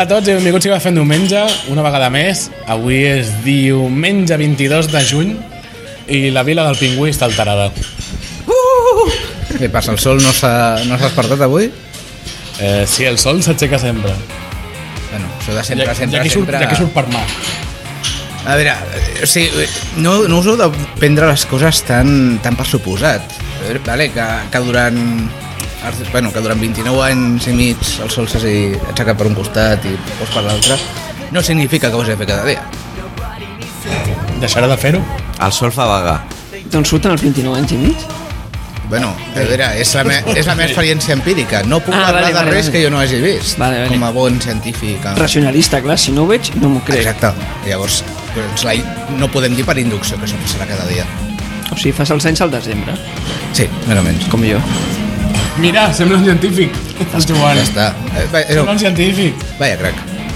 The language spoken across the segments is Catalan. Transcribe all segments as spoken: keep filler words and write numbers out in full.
Hola a tots i benvinguts a Fent Diumenge, una vegada més. Avui és diumenge vint-i-dos de juny i la vila del Pingüí està alterada. Uh! Què passa, el sol no s'ha no s'ha despertat avui? Eh, sí, el sol s'aixeca sempre. Bueno, això de sempre, ja, sempre, ja surt, sempre... Ja que surt per mar. A veure, o sigui, no, no us heu de prendre les coses tan, tan per suposat. Vale, que, que durant... Bueno, que durant vint-i-nou anys i mig el sol s'hagi aixecat per un costat i pos per l'altre, no significa que ho has de fer cada dia. Deixarà de fer-ho? El sol fa vaga. D'on surten els vint-i-nou anys i mig? Bueno, a veure, és la, me, és la meva experiència empírica. No puc ah, parlar vale, de vale, res vale. que jo no hagi vist, vale, vale. com a bon científic. Racionalista, clar, si no ho veig, no m'ho crec. Exacte. Llavors, doncs, la, no podem dir per inducció que això passarà cada dia. O sigui, fas els anys al desembre. Sí, més o menys. Com jo. Mira, sembla un científic. El Joan. Ja està. Eh, va, Sembla un científic. Vaya crac.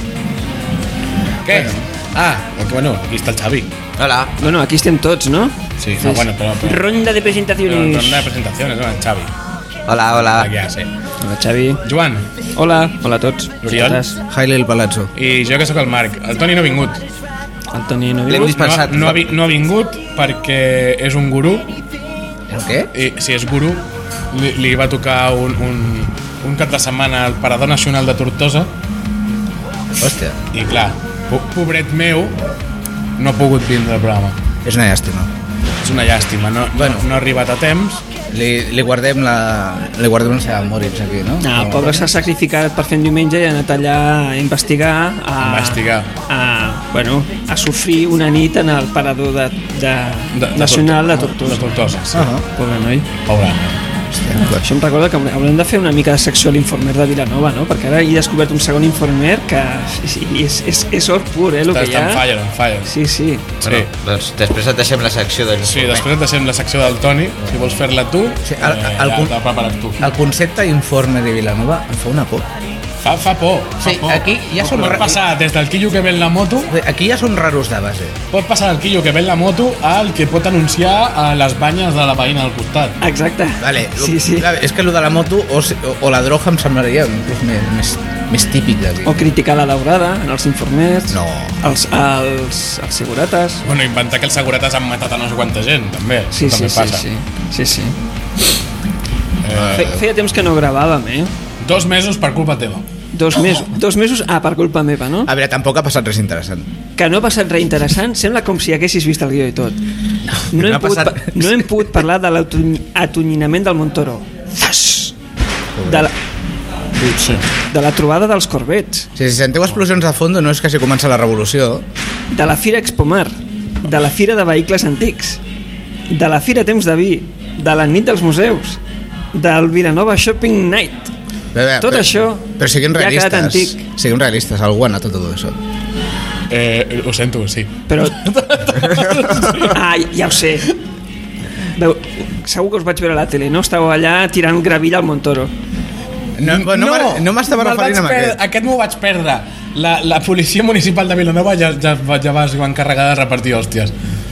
Què? Bueno. Ah, bueno, aquí està el Xavi. Hola. Bueno, aquí estem tots, no? Sí, no, bueno, però... però Ronda de presentaciones. Ronda de presentaciones, no, el Xavi. Hola, hola. Aquí ja sé. Hola, Xavi. Joan. Hola, hola a tots. L'Oriol. Haile el Palazzo. I jo que sóc el Marc. El Toni no ha vingut. El Toni no ha L'hem vingut. dispensat. No, no, ha, vi- no ha vingut perquè és un gurú. El què? I si és gurú, li, li va tocar un, un, un cap de setmana al Parador Nacional de Tortosa. Hòstia, I clar, po pobret meu, no ha pogut vindre al programa. és una llàstima. És una llàstima, no, Bueno. no, no ha arribat a temps. Li, li guardem la... Li guardem la seva Moritz aquí, no? No, el pobre s'ha sacrificat per fer un diumenge i ha anat allà a investigar, a, Investigar. a, bueno, a sofrir una nit en el parador de, de, De, de nacional de Tortosa. Tortosa. De Tortosa, sí. Ah, Pobre noi. Pobre. Això em recorda que haurem de fer una mica de secció a l'informer de Vilanova, no? Perquè ara he descobert un segon informer que és, és, és, és or pur, eh, el Està, que hi està ha. on fire, on fire. Sí, sí. Sí. Bueno, doncs després et deixem la secció del Sí, després et deixem la secció del Toni. Si vols fer-la tu, Sí, el- eh, el ja punt- t'ha preparat tu. El concepte informe de Vilanova em fa una por. Fa, fa por. Fa Sí, por. aquí ja som Pot ra- passar des del quillo que ven la moto, Aquí ja són raros de base. pot passar del quillo que ven la moto al que pot anunciar a les banyes de la veïna del costat. Exacte. Vale, Sí, sí. Clar, és que el de la moto o, o, o la droga em semblaria inclús més, més, més típic d'aquí. O criticar la daurada en els informers. No. Els, els, els segurates. Bueno, inventar que els segurates han matat a no sé quanta gent, també. Sí, sí, també sí, passa. sí, sí, sí. Eh, Fe, feia temps que no gravàvem, eh? dos mesos per culpa teva. Dos mesos, dos mesos, ah, per culpa meva, no? A veure, tampoc ha passat res interessant. Que no ha passat res interessant, sembla com si haguessis vist el guió i tot. No, no hem, ha pogut, passat pa- no hem pogut parlar de l'atonyinament del Montoro. Zas! De la, Sí. de la trobada dels Corbets, Si, si sentiu explosions de fons no és que si comença la revolució. de la Fira Expomar, de la Fira de Vehicles Antics, de la Fira Temps de Vi, de la Nit dels Museus, del Vilanova Shopping Night. Bé, bé, Tot però, això però siguin ja ha quedat realistes. antic. Siguin realistes, algú ha anat a tot això. Eh, ho sento, sí. Però... Ah, ja ho sé. Veu, segur que us vaig veure a la tele, no? Estàveu allà tirant gravill al Montoro. No, no, no, no m'estava me'l referint vaig a perdre, aquest. Aquest m'ho vaig perdre. La, la policia municipal de Vilanova ja, ja, ja va, es va encarregar de repartir hòsties.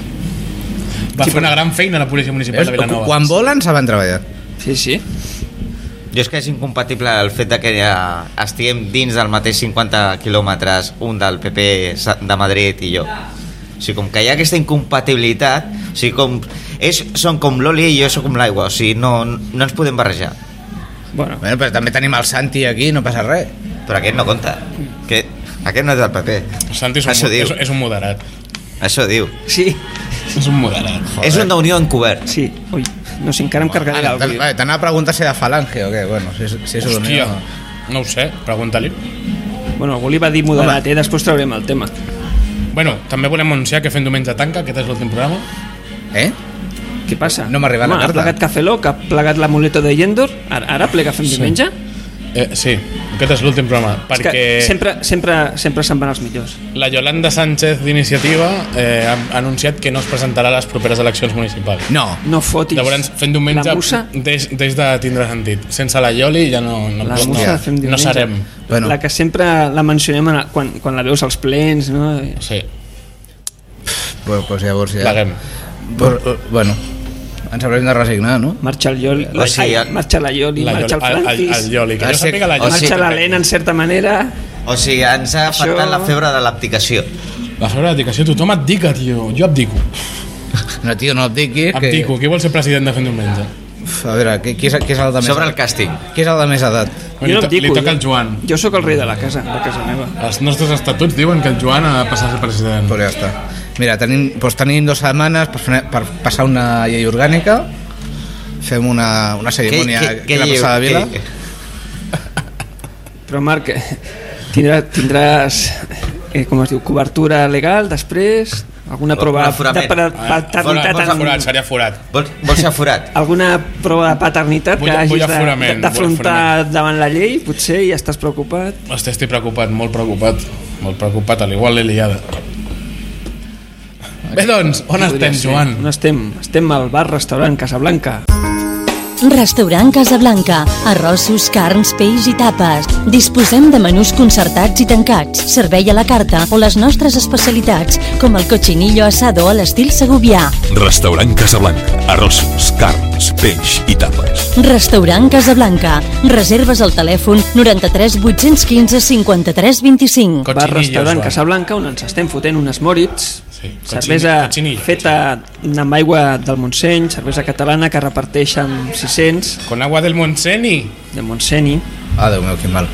Va Sí, fer però- una gran feina la policia municipal Veus? de Vilanova. Quan volen saben treballar. Sí, sí. Jo és que és incompatible el fet de que ja estiguem dins del mateix cinquanta quilòmetres, un del P P de Madrid i jo. O sigui, com que hi ha aquesta incompatibilitat, o sigui, com, és, són com l'oli i jo soc com l'aigua, o sigui, no, no ens podem barrejar. Bueno, Bueno, però també tenim el Santi aquí, no passa res. Però aquest no compta, que aquest no és del P P. Santi és un, Això diu. és, és un moderat. Això diu. sí, És un moderat. Joder. És un d'unió encobert. sí. Ui, no sé, encara em carregaré Ara, l'àudio. Vale, t'anava a preguntar si de falange o què. Bueno, si, és- si és Hòstia, unió. no ho sé, pregunta-li. Bueno, algú li va dir moderat, eh? Després traurem el tema. Bueno, també volem anunciar que fem diumenge tanca, aquest és l'últim programa. Eh? Què passa? No m'ha arribat la Home, carta. Ha plegat Café Lock, ha plegat l'amuleto de Yendor, ara, ara plega fem Sí. diumenge? Eh, sí, aquest és l'últim programa, És perquè que sempre, sempre, sempre se'n van els millors. la Yolanda Sánchez d'Iniciativa eh, ha anunciat que no es presentarà a les properes eleccions municipals. No. No fotis. Llavors, fent diumenge, La musa, deix, deix de tindre sentit. Sense la Ioli ja no, no, la no, musa no, fem no diumenge. serem. Bueno. La que sempre la mencionem en, quan, quan la veus als plens, no? Sí, Pues, pues llavors ja... pleguem. Pues, eh, bueno, ens haurem de resignar, no? Marxa el Ioli, O sigui, ai, marxa la Ioli, La marxa el Ioli, el, el, Francis, el Ioli, que Ah, jo sí. sàpiga la O Ioli. marxa sigui, l'Helena en certa manera. O sigui, ens ha afectat Això- la febre de l'abdicació. La febre d'abdicació, tothom abdica, tio. Jo abdico. No, tio, no et diguis que... Abdico. Qui vol ser president de Fent Diumenge? Uf, a veure, qui, qui, és, qui és el de més Sobre el edat? càsting. Qui és el de més edat? Jo Li, no to li abdico, toca jo- al Joan. Jo sóc el rei de la casa, de casa meva. Els nostres estatuts diuen que el Joan ha de passar a ser president. Pues ja està. Mira, tenim, doncs tenim dues setmanes per, fer, per passar una llei orgànica. Fem una, una cerimònia Què- què- que la què passada diu? vila. Però Marc, tindràs, tindràs eh, com es diu, cobertura legal després? Alguna Un prova de aforament. pa- Forat, paternitat forat, forat, en- seria forat. Vols, vols ser aforat? alguna prova de paternitat Vull- que hagis vull de- aforament, de- d'afrontar vull davant la llei? Potser ja estàs preocupat. Hosti, estic preocupat, molt preocupat. Molt preocupat, al igual l'Eliada. Bé, doncs, on estem, ser. Joan? On estem? Estem al bar-restaurant Casablanca. Restaurant Casablanca. Arrossos, carns, peix i tapes. Disposem de menús concertats i tancats, servei a la carta o les nostres especialitats, com el cochinillo asado a l'estil segovià. Restaurant Casablanca. Arrossos, carns, peix i tapes. Restaurant Casablanca. Reserves al telèfon noranta-tres vuit-cents quinze cinquanta-tres vint-i-cinc. Cochinillo, Bar-restaurant Joan. Casablanca, on ens estem fotent unes Moritz, Sí, cervesa cochinillo. feta amb aigua del Montseny, cervesa catalana que reparteix amb sis-cents Con agua del Montseny. de Montseny. Ah, Déu meu, quin mal.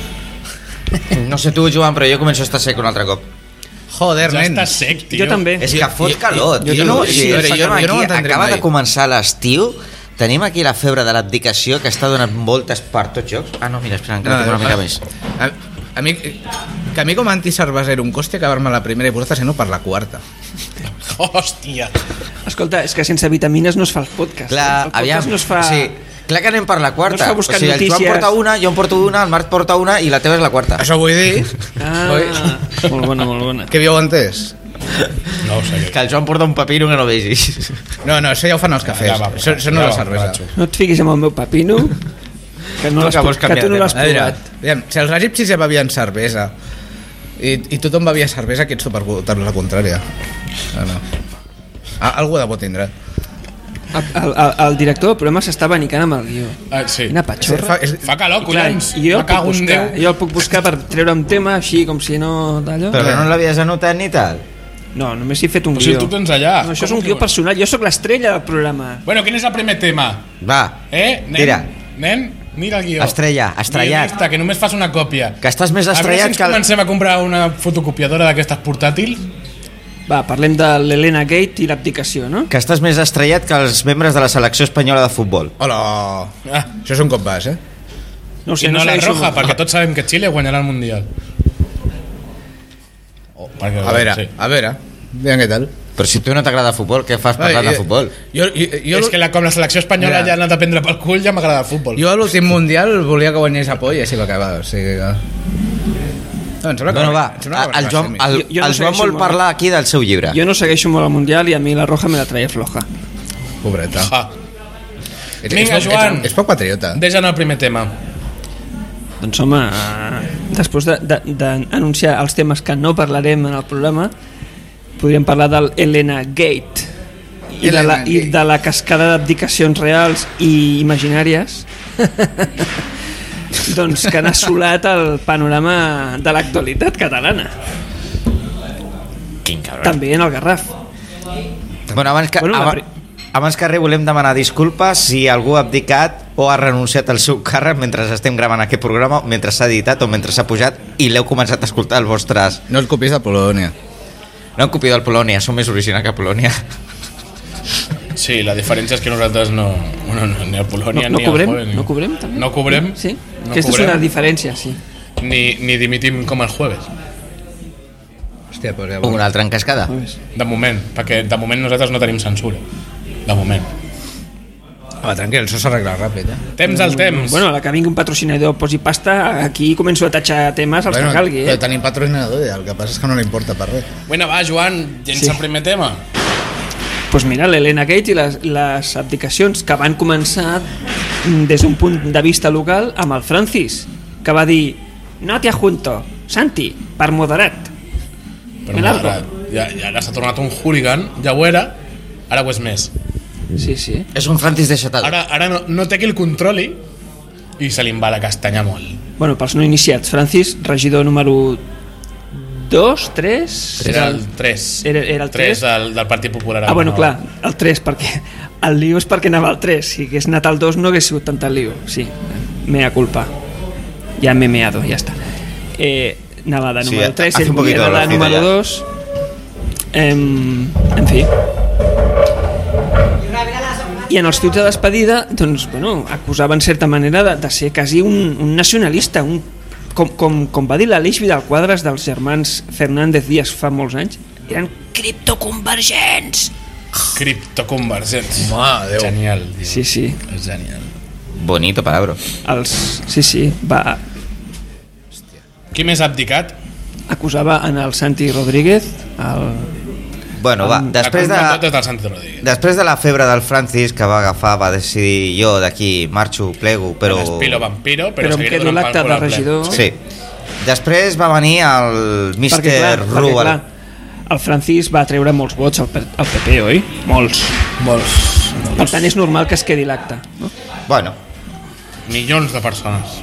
No sé tu, Joan, però jo començo a estar sec un altre cop. Joder, Ja nen. està sec, tio. Jo també. És que fot jo- calor, jo- tio. jo no- O sigui, sí, a veure, jo- estem jo no ho aquí, entendré acaba mai. de començar l'estiu, tenim aquí la febre de l'abdicació que està donant voltes per tots jocs. Ah, no, mira, espera, encara tinc una mica més. A, a mi, que a mi com a anticervesero em costi acabar-me la primera i posar sinó per la quarta. Hòstia. Escolta, és que sense vitamines no es fa el podcast. Clar, el podcast aviam, no es fa... sí, clar que anem per la quarta. No es fa buscant o sigui, el Joan notícies. porta una, jo en porto una, el Marc porta una i la teva és la quarta. Això vull dir... Ah, Oi? molt bona, molt bona. Què havíeu entès? No ho sé. Que el Joan porta un papiro que no vegis. No, no, això ja ho fan els cafès. Ja va, això, això no ja és la va, cervesa. borratxo. No et fiquis amb el meu papino, que, no Tu l'has que vols que canviar tu no de l'has A veure, provat. aviam, si els egipcis ja bevien cervesa i, i tothom bevia cervesa, que ets tu per votar-los la contrària. No, no. Ah, algú de bo tindrà. El, el, el, el director del programa s'està abanicant amb el guió. Ah, sí. Quina patxorra. Fa, és, Fa calor, Clar, collons. i jo Me el, puc cago en buscar, Déu. jo el puc buscar per treure un tema així com si no d'allò. Però que no l'havies anotat ni tal. No, només he fet un O sigui, guió. tu tens allà. No, això és Com un que guió vols? personal. Jo sóc l'estrella del programa. Bueno, quin és el primer tema? Va, Eh, nen? Tira. Nen, mira el guió. Estrella, estrellat. Guionista, que només fas una còpia. Que estàs més A veure si estrellat ens que... El... comencem a comprar una fotocopiadora d'aquestes portàtils. Va, parlem de l'Helena Gate i l'abdicació, no? Que estàs més estrellat que els membres de la selecció espanyola de futbol. hola. Ah, Això és un cop vas, eh? No ho I no la segueixo roja, molt. perquè tots sabem que Xile guanyarà el Mundial. Oh, perquè, A veure, sí. a veure, aviam què tal. Però si tu no t'agrada futbol, què fas parlant de futbol? Jo, jo, jo, És que la, com la selecció espanyola Mira. ja ha anat a prendre pel cul, ja m'agrada el futbol. jo a l'últim mundial volia que guanyés a Pol i així va acabar. O sigui que... No, em sembla que Bueno, va, em sembla que el va Joan, ser el, Jo- jo no el Joan segueixo vol molt. parlar aquí del seu llibre. Jo no segueixo molt el Mundial i a mi la roja me la traia floja. mi. Pobreta. Ah, Ets, Vinga, ets, Joan. Ets, ets poc patriota. deixa'm el primer tema. Doncs home, eh, després d'anunciar els temes que no parlarem en el programa, podríem parlar del Helena Gate i de la, Helena i Gate. de la cascada d'abdicacions reals i imaginàries doncs que han assolat el panorama de l'actualitat catalana, Quin cabron. també en el Garraf. Bueno, abans que, Bueno, la aba- pri- abans que res volem demanar disculpes si algú ha abdicat o ha renunciat al seu càrrec mentre estem gravant aquest programa, mentre s'ha editat o mentre s'ha pujat i l'heu començat a escoltar els vostres... No et copies de Polònia. No hem copiat el Polònia, som més originals que Polònia. Sí, la diferència és que nosaltres no... Bueno, no ni a Polònia No, no ni al cobrem? Jueves, ni- No cobrem, també? No cobrem. Sí? No Aquesta cobrem. és una diferència, sí. Ni, ni dimitim com el jueves. Hòstia, però ja... Una altra en cascada. De moment, perquè de moment nosaltres no tenim censura. De moment. Va, tranquil, això s'arregla ràpid, eh? Temps al temps. Bueno, a la que vingui un patrocinador posi pasta, aquí començo a tatxar temes els que calgui, però eh? tenim patrocinador, ja, el que passa és que no li importa per res. Bueno, va, Joan, llença Sí. el primer tema. Pues mira, l'Helena Gate i les, les abdicacions que van començar mm, des d'un punt de vista local amb el Francis, que va dir no te junto, Santi, per moderat. Però Me largo. ara, ja, ja ara s'ha tornat un hooligan, ja ho era, ara ho és més. Sí, sí. És un Francis de Xatado. Ara, ara no, no té qui el controli i se li en va la castanya molt. Bueno, pels no iniciats, Francis, regidor número dos, tres... Era el tres. Era, era el tres? tres del, del Partit Popular. Ah, bueno, clar, el tres, perquè el lío és perquè anava al tres. Si hagués anat al dos no hagués sigut tant el lío. Sí, mea culpa. Ja m'he meado, ja està. Eh, anava de número Sí, tres, hace ell un poquito era de de velocidad número ya. dos. Eh, en fi. I en els tuits de despedida, doncs, bueno, acusava en certa manera de, de ser quasi un, un nacionalista, un, com, com, com va dir l'Aleix Vidal Quadras dels germans Fernández Díaz fa molts anys, eren criptoconvergents. Criptoconvergents. Home, Déu. Genial. Tio. Sí, sí. És genial. Bonito palabra. Els, sí, sí, va, Qui més ha abdicat? acusava en el Santi Rodríguez, el, Bueno, va, després de, La culpa tot és del Santi Rodríguez. després de la febre del Francis que va agafar, va decidir jo d'aquí marxo, plego, però... El Espilo Vampiro, però, però em seguiré quedo donant l'acte pel cul de al ple. regidor. Sí. Després va venir el perquè, mister clar, perquè, Rubal. clar, el Francis va treure molts vots al, P- al P P, oi? Molts. Molts. Per tant, és normal que es quedi l'acte, no? Bueno, Milions de persones.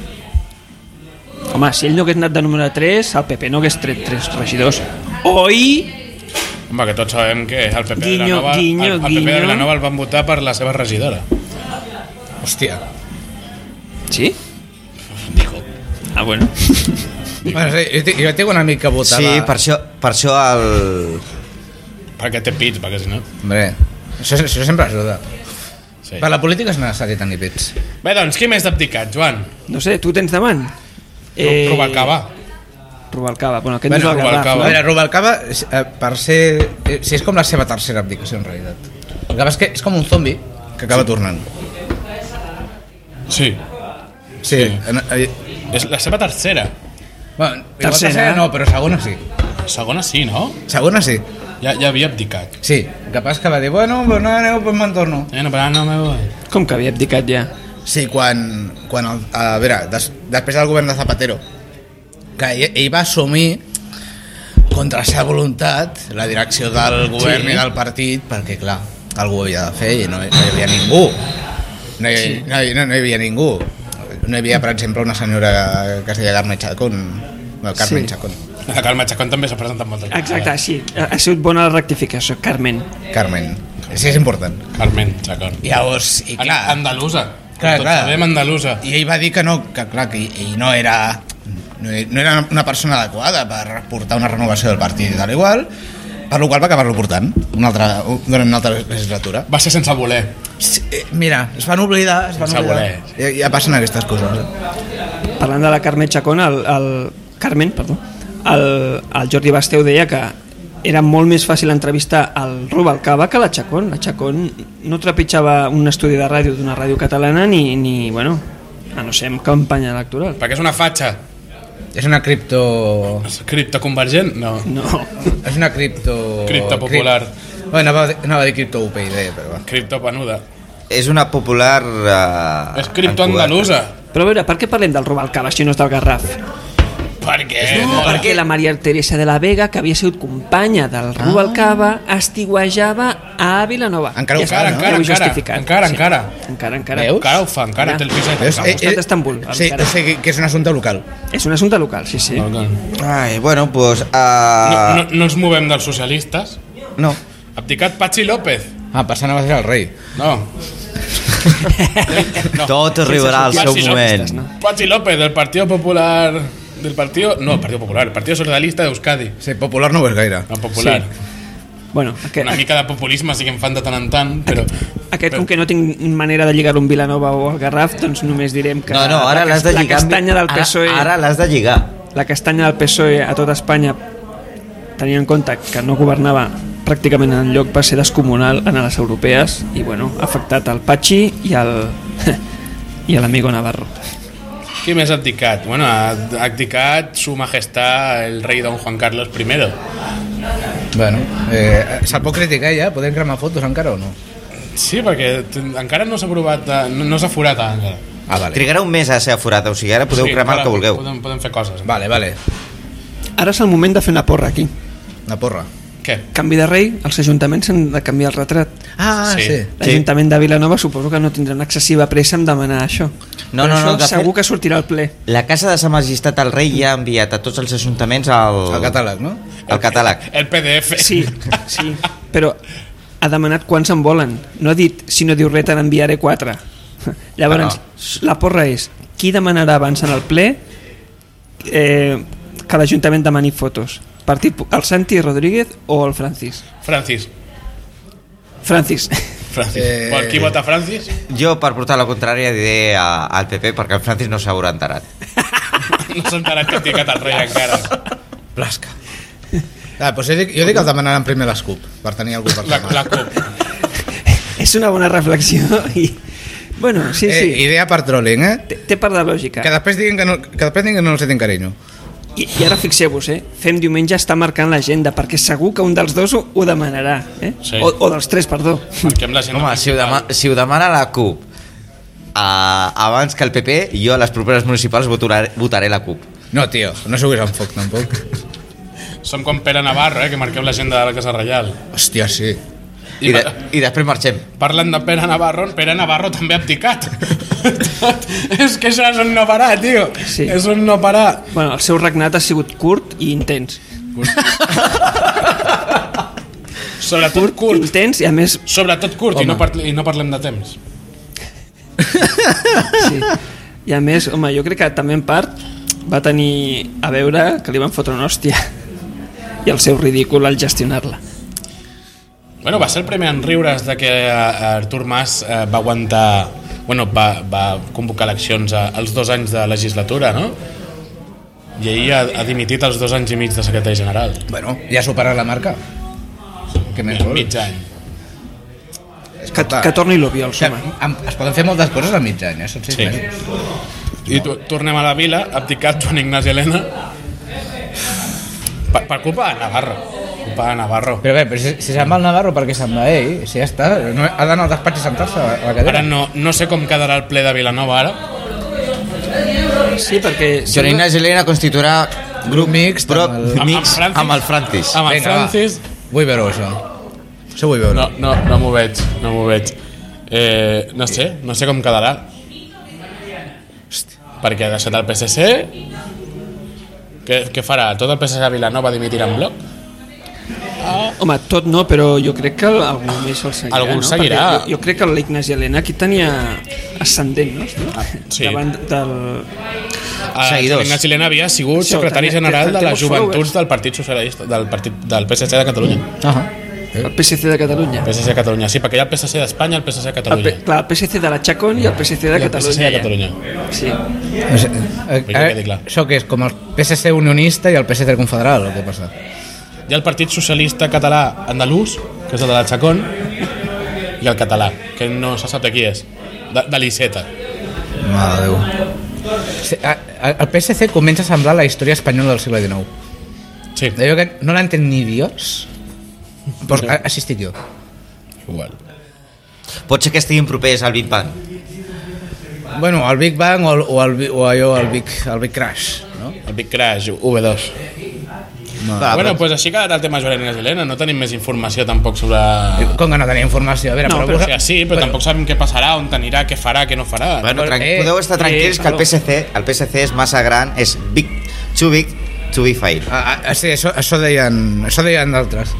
Home, si ell no hagués anat de número tres, el P P no hagués tret tres regidors. Oi? Home, que tots sabem que el P P de Guinyo, Vilanova, guinyo, el, el P P de guinyo. Vilanova el van votar per la seva regidora. Hòstia. Sí? Dijo. Ah, bueno. Bueno, sí, jo, tinc- jo tinc un amic que votava... sí, per això, per això el... Perquè té pits, perquè si no... Hombre, això, això sempre ajuda. Sí. Per la política és necessari tenir pits. Bé, doncs, qui més ha abdicat, Joan? No sé, tu tens davant? Eh... Rubalcaba. Rubalcaba. Bueno, aquest Bueno, no és el Garraf, Rubalcaba. A no? veure, Rubalcaba, eh, per ser... eh, Si és com la seva tercera abdicació, en realitat. El que passa és que és com un zombi que acaba tornant. Sí. Sí. Sí. En, eh, És la seva tercera. bueno, igual Tercera. tercera no, però segona sí. Segona sí, no? Segona sí. Ja, ja havia abdicat. Sí, el que passa és que va dir, bueno, pues no aneu, pues me'n torno. Eh, no, però ara no me voy. Com que havia abdicat ja? Sí, quan, quan el, a veure, des, després del govern de Zapatero, que ell, ell va assumir contra la seva voluntat la direcció del govern Sí. i del partit, perquè clar, algú ho havia de fer i no, no hi havia ningú. No hi, Sí. no, hi- no, no hi havia ningú. No hi havia, per exemple, una senyora que es deia Carme Chacón. Bueno, Carmen Sí. Chacón. La Carme Chacón també s'ha presentat moltes vegades. Exacte, sí. Ha ha sigut bona la rectificació, Carmen. Carmen. Sí, és important. Carmen Chacón. I llavors, i An- clar, Andalusa. Clar, Tots clar. sabem andalusa. i ell va dir que no, que clar, que ell no era no, no era una persona adequada per portar una renovació del partit i tal igual, per la qual va acabar-lo portant una altra, durant una altra legislatura. Va ser sense voler. Sí, eh, mira, es van oblidar, es van Sense oblidar. Ja, ja passen aquestes coses. Eh? Parlant de la Carmen Chacón, el, el Carmen, perdó, el, el Jordi Basteu deia que era molt més fàcil entrevistar el Rubalcaba que la Chacón. La Chacón no trepitjava un estudi de ràdio d'una ràdio catalana ni, ni bueno, a no ser en campanya electoral. Perquè és una fatxa. És una cripto... És criptoconvergent? No. No. És una cripto... Cripto popular. Crip... Bueno, anava, a dir- anava a dir cripto U P I D, però va. Criptopanuda. És una popular... Uh, És criptoandalusa. Però a veure, per què parlem del Rubalcaba si no és del Garraf? Perquè... No, perquè la Maria Teresa de la Vega, que havia sigut companya del Rubalcaba, estiguejava a Vilanova. Encara ho Ja fa, està, no? ja ho he Encara, justificat. encara, encara. Encara, encara. Veus? Encara ho fa, encara Ja. té el piset. Veus? encara. Al costat d'Estambul, Sí, encara. o sigui, que és un assumpte local. És un assumpte local, sí, sí. No, no. Ai, bueno, pues... Uh, No, no, no ens movem dels socialistes. no. Abdicat Pachi López. Ah, passant a ser el rei. No. no. Tot arribarà al seu Pachi moment. López, no? Pachi López, del Partido Popular... Del partido... No, el Partido Popular. El Partido Socialista d'Euskadi. Sí, popular no ho és gaire. No, popular. Bueno, aquest, Una mica de populisme sí que em fan de tant en tant, però... aquest com que no tinc manera de lligar-ho amb Vilanova o al Garraf, doncs només direm que No, no, ara la, l'has de la lligar... amb- castanya del P S O E, Ara, ara l'has de lligar. la castanya del P S O E a tota Espanya, tenint en compte que no governava pràcticament en lloc, va ser descomunal en les europees i bueno, ha afectat el Pachi i el i a l'amigo Navarro. Qui més ha abdicat? Bueno, ha abdicat su majestad el rei don Juan Carlos primero. Bueno, eh, se'l pot criticar ja? Podem cremar fotos encara o no? Sí, perquè t- encara no s'ha provat, de, no, no s'ha forat encara. Ah, vale. Trigarà un mes a ser aforat, o sigui, ara podeu Sí, cremar el ara que vulgueu. Podem, podem fer coses. Vale, vale. Ara és el moment de fer una porra aquí. Una porra. Què? Canvi de rei, els ajuntaments han de canviar el retrat. Ah, sí. Sí. L'Ajuntament de Vilanova suposo que no tindrà una excessiva pressa en demanar això. No, Però no, això no, de segur fet- que sortirà al ple. La Casa de Sa Majestat el Rei ja ha enviat a tots els ajuntaments el, El catàleg, no? el catàleg. El P D F. Sí, sí, però ha demanat quants en volen. No ha dit, si no diu res, te n'enviaré quatre. Llavors, la porra és, qui demanarà abans en el ple eh, que l'Ajuntament demani fotos? Partit, el Santi Rodríguez o el Francis? Francis. Francis. Francis. Eh, Eh... Qui vota Francis? Jo, per portar la contrària, diré a, al P P perquè el Francis no s'haurà enterat. No s'ha enterat que ha picat el rei encara. Plasca. Ah, doncs jo dic, jo dic que el demanaran primer les CUP, per tenir algú per La, demà. la CUP. És una bona reflexió i... Bueno, sí, Eh, sí, idea per trolling, eh? té, té part de lògica. Que després diguin que no, que després diguin que no els tenen carinyo. I, I ara fixeu-vos, eh? Fem diumenge està marcant l'agenda, perquè segur que un dels dos ho, ho demanarà, eh? Sí. O, o dels tres, perdó. Marquem l'agenda Home, si ho, principal. dema, si ho demana la CUP a, abans que el P P, jo a les properes municipals votaré, votaré la CUP. No, tio, no subis en foc, tampoc. Som com Pere Navarro, eh, que marqueu l'agenda de la Casa Reial. Hòstia, sí. I, de, I després marxem. Parlant de Pere Navarro, Pere Navarro també ha abdicat. És que això és un no parar, tio. Sí. És un no parar. Bueno, el seu regnat ha sigut curt i intens. Sobretot curt. Intens i a més... Sobretot curt, i Home. no, parl i no parlem de temps. Sí. I a més, home, jo crec que també en part va tenir a veure que li van fotre una hòstia i el seu ridícul al gestionar-la. Bueno, va ser el primer en riure's de que eh, Artur Mas eh, va aguantar... Bueno, va, va convocar eleccions a, als dos anys de legislatura, no? I ahir ha, ha dimitit els dos anys i mig de secretari general. Bueno, ja ha superat la marca. Què més vol? Mig any. Que, que torni l'Obiol, Que, home. amb- es poden fer moltes coses a mig any, eh? Són sis Sí. mesos. I to tornem a la vila, abdicat Joan Ignasi Elena, per, per culpa de Navarro. Culpa de Navarro. Però bé, però si, si se'n va el Navarro, per què se'n va ell? Si ja està, no, ha d'anar al despatx i sentar-se a la cadira. Ara no, no sé com quedarà el ple de Vilanova ara. Sí, perquè... Joan Ignasi Elena constituirà grup mixt però, amb el- Amb- amb mixt Francis. amb el Francis. Amb el Vinga, Francis... va. Vull veure això. Això vull veure. No, no, no m'ho veig, no m'ho veig. Eh, no sé, no sé com quedarà. Perquè ha deixat el P S C... Què, què farà? Tot el P S C a Vilanova dimitirà en bloc? Home, tot no, però jo crec que algú més el seguirà. Algú el no? seguirà. Perquè Jo, jo crec que l'Ignasi Elena aquí tenia ascendent, no? sí. Davant del... Eh, Seguidors. Ignasi Elena havia sigut Això, secretari tenia- general de tenia les molts joventuts followers. del Partit Socialista, del, partit, del P S C de Catalunya. Ah, El P S C de Catalunya. P S C de Catalunya, sí, perquè hi ha el P S C d'Espanya i el P S C de El, Catalunya. P, clar, el P S C de la Chacón i el P S C de I el P S C Catalunya. de Catalunya. Ja. Sí. eh, que quedi clar. això que és com el P S C unionista i el P S C confederal, el que passa. Hi ha el Partit Socialista Català Andalús, que és el de la Chacón, i el català, que no se sap de qui és, de, de l'Iceta. Mare de Déu. Sí, a- a- el P S C comença a semblar la història espanyola del segle dinou. Sí, D'allò que no l'entén ni Dios. Pues, a- així estic jo. igual. Pot ser que estiguin propers al Big Bang. Bueno, el Big Bang o, el, o, el, o allò, el Big, el Big Crash, no? El Big Crash, V dos. Va, Bueno, però- doncs pues així quedarà el tema Joan Ignasi Elena. No tenim més informació tampoc sobre... Com que no tenia informació? A veure, No, però, O sigui, sí, però tampoc sabem què passarà, on anirà, què farà, què no farà. Bueno, tran Eh, podeu estar tranquils eh, que el P S C, el P S C és massa gran, és big, too big to be fail. Ah, ah, sí, això, això deien, això deien d'altres.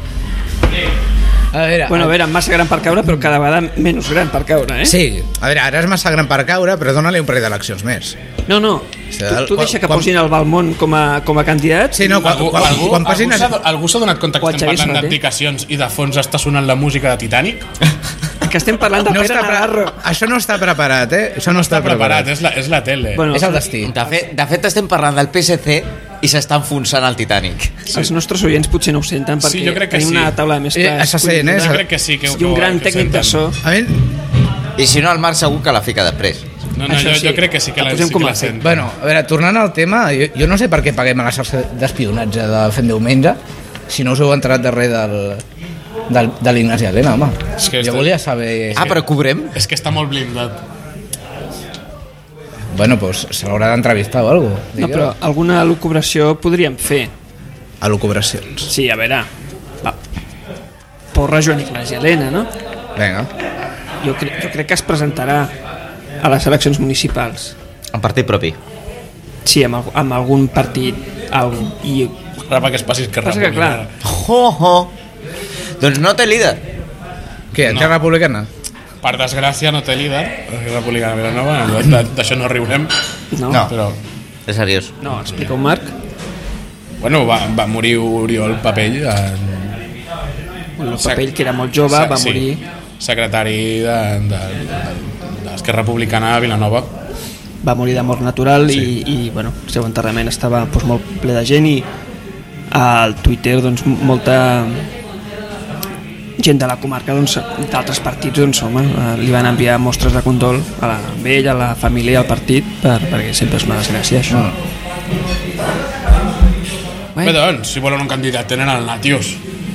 A veure, Bueno, a veure, massa gran per caure, però cada vegada menys gran per caure, eh? Sí, a veure, ara és massa gran per caure, però dona-li un parell d'eleccions més. No, no, Sí, tu, el- tu deixa que quan- posin el Balmont com a, com a candidat. Sí, no, quan, Algú, quan, algú, quan passin... algú s'ha algú s'ha donat compte que O el estem Xavier parlant Sabater. d'abdicacions i de fons està sonant la música de Titanic? Que estem parlant de No Pere està pre... Navarro. Això no està preparat, eh? Això no està, Està preparat, és la, és la tele. Bueno, És el destí. De fet, de fet estem parlant del P S C i s'està enfonsant el Titanic. Els nostres oients potser no ho senten perquè Sí, jo crec que tenim sí. una taula de Eh, mescles se sent, eh? Jo crec que sí que i un que- gran que tècnic de senten. so. A mi, I si no, el Marc segur que la fica després. No, no, Això jo, sí. jo crec que sí que La la, posem sí com que a la fet. sent. bueno, a veure, tornant al tema, jo, jo no sé per què paguem a la xarxa d'espionatge de Fent Diumenge si no us heu enterat de res del, del, de l'Ignasi Elena, home. És que jo està- volia saber... Ah, però cobrem? És que està molt blindat. Bueno, doncs se l'haurà d'entrevistar o alguna cosa. No, però alguna lucubració podríem fer. A lucubracions. Sí, a veure, va, porra Joan Iglesias Elena, no? Vinga. Jo, cre jo crec que es presentarà a les eleccions municipals. En partit propi. Sí, amb, al amb algun partit. Algun. I Ara perquè es passi que passa que, clar, Ho, ho. Doncs no té líder. Què, No. Esquerra Republicana? per desgràcia no té líder, la Republicana de Vilanova, d'això no riurem, no. No. però És seriós. No, explica un Marc. bueno, va, va morir Oriol Papell, en, El Papell, que era molt jove, va sí, morir. secretari de, de, de l'Esquerra Republicana de Vilanova. Va morir de mort natural sí. i, i bueno, el seu enterrament estava doncs, molt ple de gent i al Twitter doncs, molta gent de la comarca doncs, d'altres partits doncs, home, li van enviar mostres de condol a, la, a ell, a la família i al partit per, perquè sempre és una desgràcia això. Bé, doncs, si volen un candidat tenen el Natius.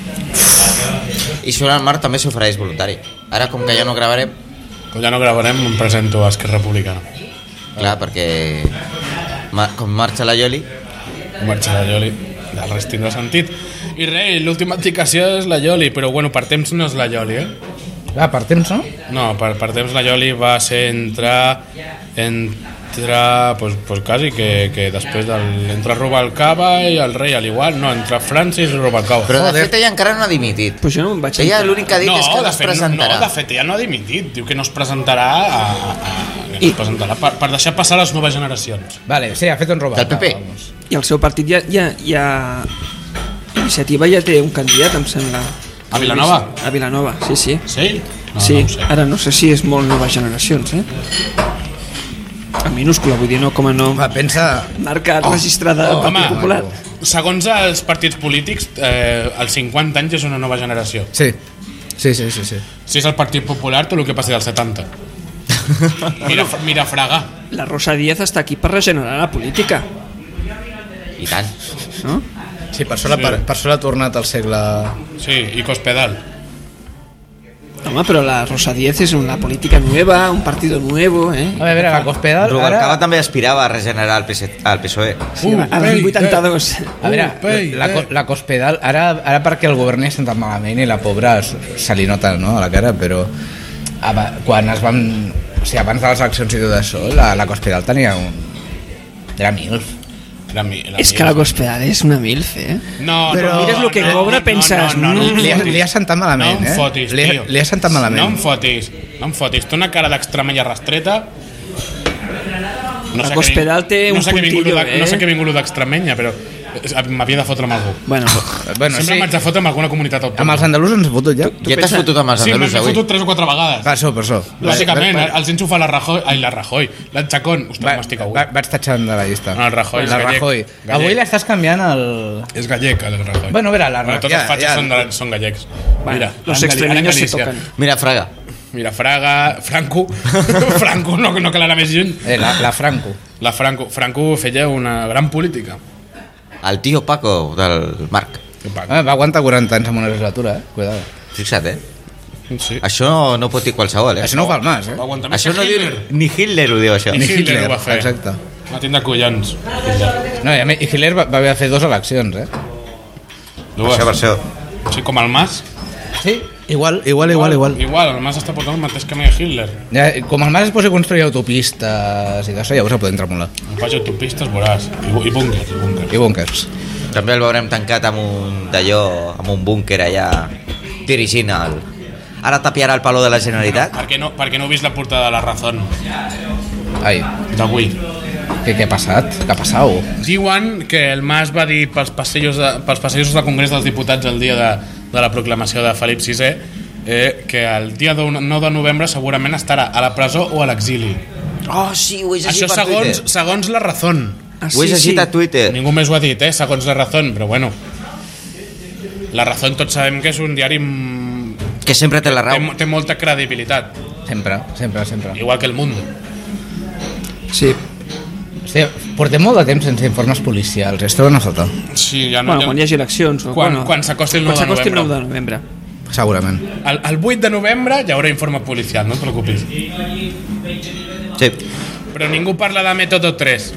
I sobre el Marc també s'ofereix voluntari. Ara, com que ja no gravarem, Com ja no gravarem, em presento a Esquerra Republicana. clar, perquè ma com marxa la Ioli, Marxa la Ioli, el rest tindrà sentit. I res, l'última indicació és la Ioli, però bueno, per temps no és la Ioli, eh? Ah, per temps, no? No, per, per temps la Ioli va ser entrar, entrar, pues, pues quasi que, que després del, entra Rubalcaba i el rei, al igual, no, entra Francis i Rubalcaba. però de Joder. fet ella encara no ha dimitit. Pues jo no em vaig Ella enterar. l'únic que ha dit no, és que no de es fet, presentarà. no, de fet, ella no ha dimitit, diu que no es presentarà, a, a, a, que no I- es presentarà per, per deixar passar les noves generacions. Vale, sí, ha fet un robat. Del P P. Vamos. I el seu partit ja, ja, ja... Iniciativa ja té un candidat, em sembla. A Vilanova? A Vilanova, sí, sí. Sí? No, sí, no ho sé. ara no sé si és molt noves generacions, eh? En minúscula, vull dir, no com a nom. Va, pensa... Marca registrada del Home, Partit Popular. segons els partits polítics, eh, els cinquanta anys és una nova generació. Sí, sí, sí, sí, sí. Si és el Partit Popular, tot el que passi dels setanta. Mira, mira Fraga. La Rosa Díaz està aquí per regenerar la política, I tant. no? Sí, per això, sí. per, per això l'ha tornat al segle... Sí, i Cospedal. Home, però la Rosa Díaz és una política nueva, un partido nuevo, eh? A veure, la Cospedal... Rubalcaba Ara... també aspirava a regenerar el, P S el P S O E. Sí, Uh, a l'any ei, vuitanta-dos. A veure, Uh, pei, la, eh. la Cospedal, ara, ara perquè el govern hi ha sentat malament i la pobra s- se li nota, no?, a la cara, però aba- quan es van... O sigui, abans de les eleccions i tot això, la, la Cospedal tenia un... Era milf. La, mi- la És que la Cospedal és una milf, eh? No, Però- no, Mires lo que no, cobra, no, penses, No, no, no, mm, Li ha, no, li ha sentat malament, no em eh? fotis, li, ha- tio. li ha sentat malament. No em fotis, no em fotis. Té una cara d'extremenya rastreta. No La sé Cospedal què- té un no sé què vingulo puntillo, de- No eh? sé què vingulo d'extremenya, però m'havia de fotre amb algú. Bueno, Bueno, Sempre sí, m'haig de fotre amb alguna comunitat amb autònoma. els andalusos ens ha fotut ja. Ja t'has fotut amb els Sí, andalús m'he avui. fotut tres o quatre vegades. Per això, per això. Lògicament, Va- va- els enxufa la Rajoy, ai, la Rajoy, la Chacón, ostres, va- m'estic avui. va- Vaig tatxant de la llista. No, el Rajoy és La gallec. Rajoy. Gallec. Avui l'estàs canviant el... És gallec, el Rajoy. Bueno, a veure, la Bueno, tots ja, els fatxes ja. són, de, són gallecs. bueno, Mira, los en Gali- extremeños en se Galícia. tocan. Mira, Fraga. Mira, Fraga, Franco, Franco, no, no cal anar més lluny. Eh, la, la Franco. La Franco, Franco feia una gran política. El tio Paco del Marc. Ah, va aguantar quaranta anys en una legislatura, eh? Cuidado. Fixa't, eh? Sí. Això no pot dir qualsevol, eh? Això no ho fa el Mas, eh? Va aguantar més Això que no diu... Hitler. Ni Hitler ho diu, això. Ni Hitler ho va fer. exacte. Va tindre collons. No, i a mi- i Hitler va, va haver de fer dues eleccions, eh? Per això, per això. Sí, com el Mas. Sí, igual, igual, igual, igual. Igual, el Mas està portant el mateix camí que Hitler. Ja, com el Mas es posi a construir autopistes i d'això, llavors se poden tremolar. Un faig autopistes, veuràs. I, bu- i búnkers, i búnkers. I búnkers. També el veurem tancat amb un d'allò, amb un búnquer allà, dirigint el... Ara tapiarà el palo de la Generalitat? Per què no, per què no heu vist la portada de la Razón Ai, d'avui? què, què ha passat? Què ha passat? Diuen que el Mas va dir pels passeig de, pels passejos del Congrés dels Diputats el dia de, de la proclamació de Felip sisè eh, que el dia de nou de novembre segurament estarà a la presó o a l'exili. Oh, sí, ho he llegit Això per segons, Twitter. segons la Razón. Ah, Ho he llegit a Twitter. Ningú més ho ha dit, eh, segons la Razón, però bueno. La Razón tots sabem que és un diari mm, Que sempre té la té, raó. té molta credibilitat, Sempre, sempre, sempre. igual que El Mundo. Sí. Hòstia, portem molt de temps sense informes policials, es troben a faltar. Sí, ja no, Bueno, ja... quan hi hagi eleccions. O, Quan- bueno, quan s'acosti el nou quan de s'acosti el novembre. nou de novembre. Segurament. El, el vuit de novembre hi haurà informe policial, no et preocupis. Sí. Però ningú parla de Método tres.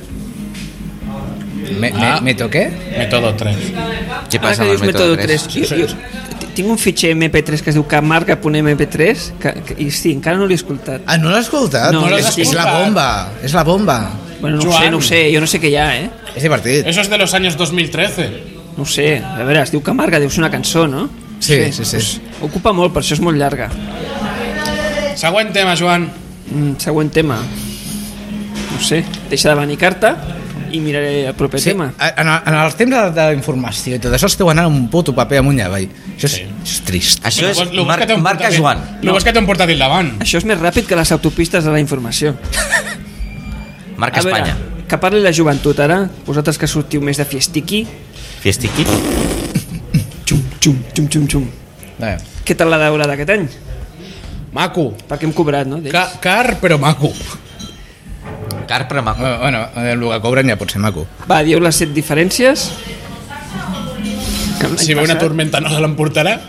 Me, Ah. me, ¿Meto qué? Método tres. Què Ara passa que amb dius el Método mètode tres, tres? jo, jo, tinc un fitxer eme pe tres que es diu camarga punt eme pe tres que, que, i sí, encara no l'he escoltat. Ah, no l'has escoltat? No, no l'has és, és la escoltat. bomba, és la bomba. Bueno, no ho Joan. sé, no ho sé, jo no sé què hi ha, eh? És divertit. Eso es de los años dos mil trece. No ho sé, a veure, es diu Camarga, deu ser una cançó, no? Sí, sí, sí. Pues, ocupa molt, per això és molt llarga. Següent tema, Joan. Mm, següent tema. No sé, deixa de venir carta i miraré el proper Sí, tema. en, en els temps de, de informació i tot això esteu anant un puto paper amunt i avall. Això és, Sí. això és trist. Això és Lo bo mar que té un marca portàtil- Joan. Lo bo és que té un portàtil davant. Això és més ràpid que les autopistes de la informació. Marca A veure, Espanya. que parli la joventut ara, vosaltres que sortiu més de fiestiqui. Fiestiqui. Xum, xum, xum, xum, xum. Eh. Què tal la daurada aquest any? Maco. Perquè hem cobrat, no? d'ells? Ca car, però maco. Carpre maco. Bueno, el que cobren ja pot ser maco. Va, dieu les set diferències. Que l'any Si ve una passat- tormenta no se l'emportarà.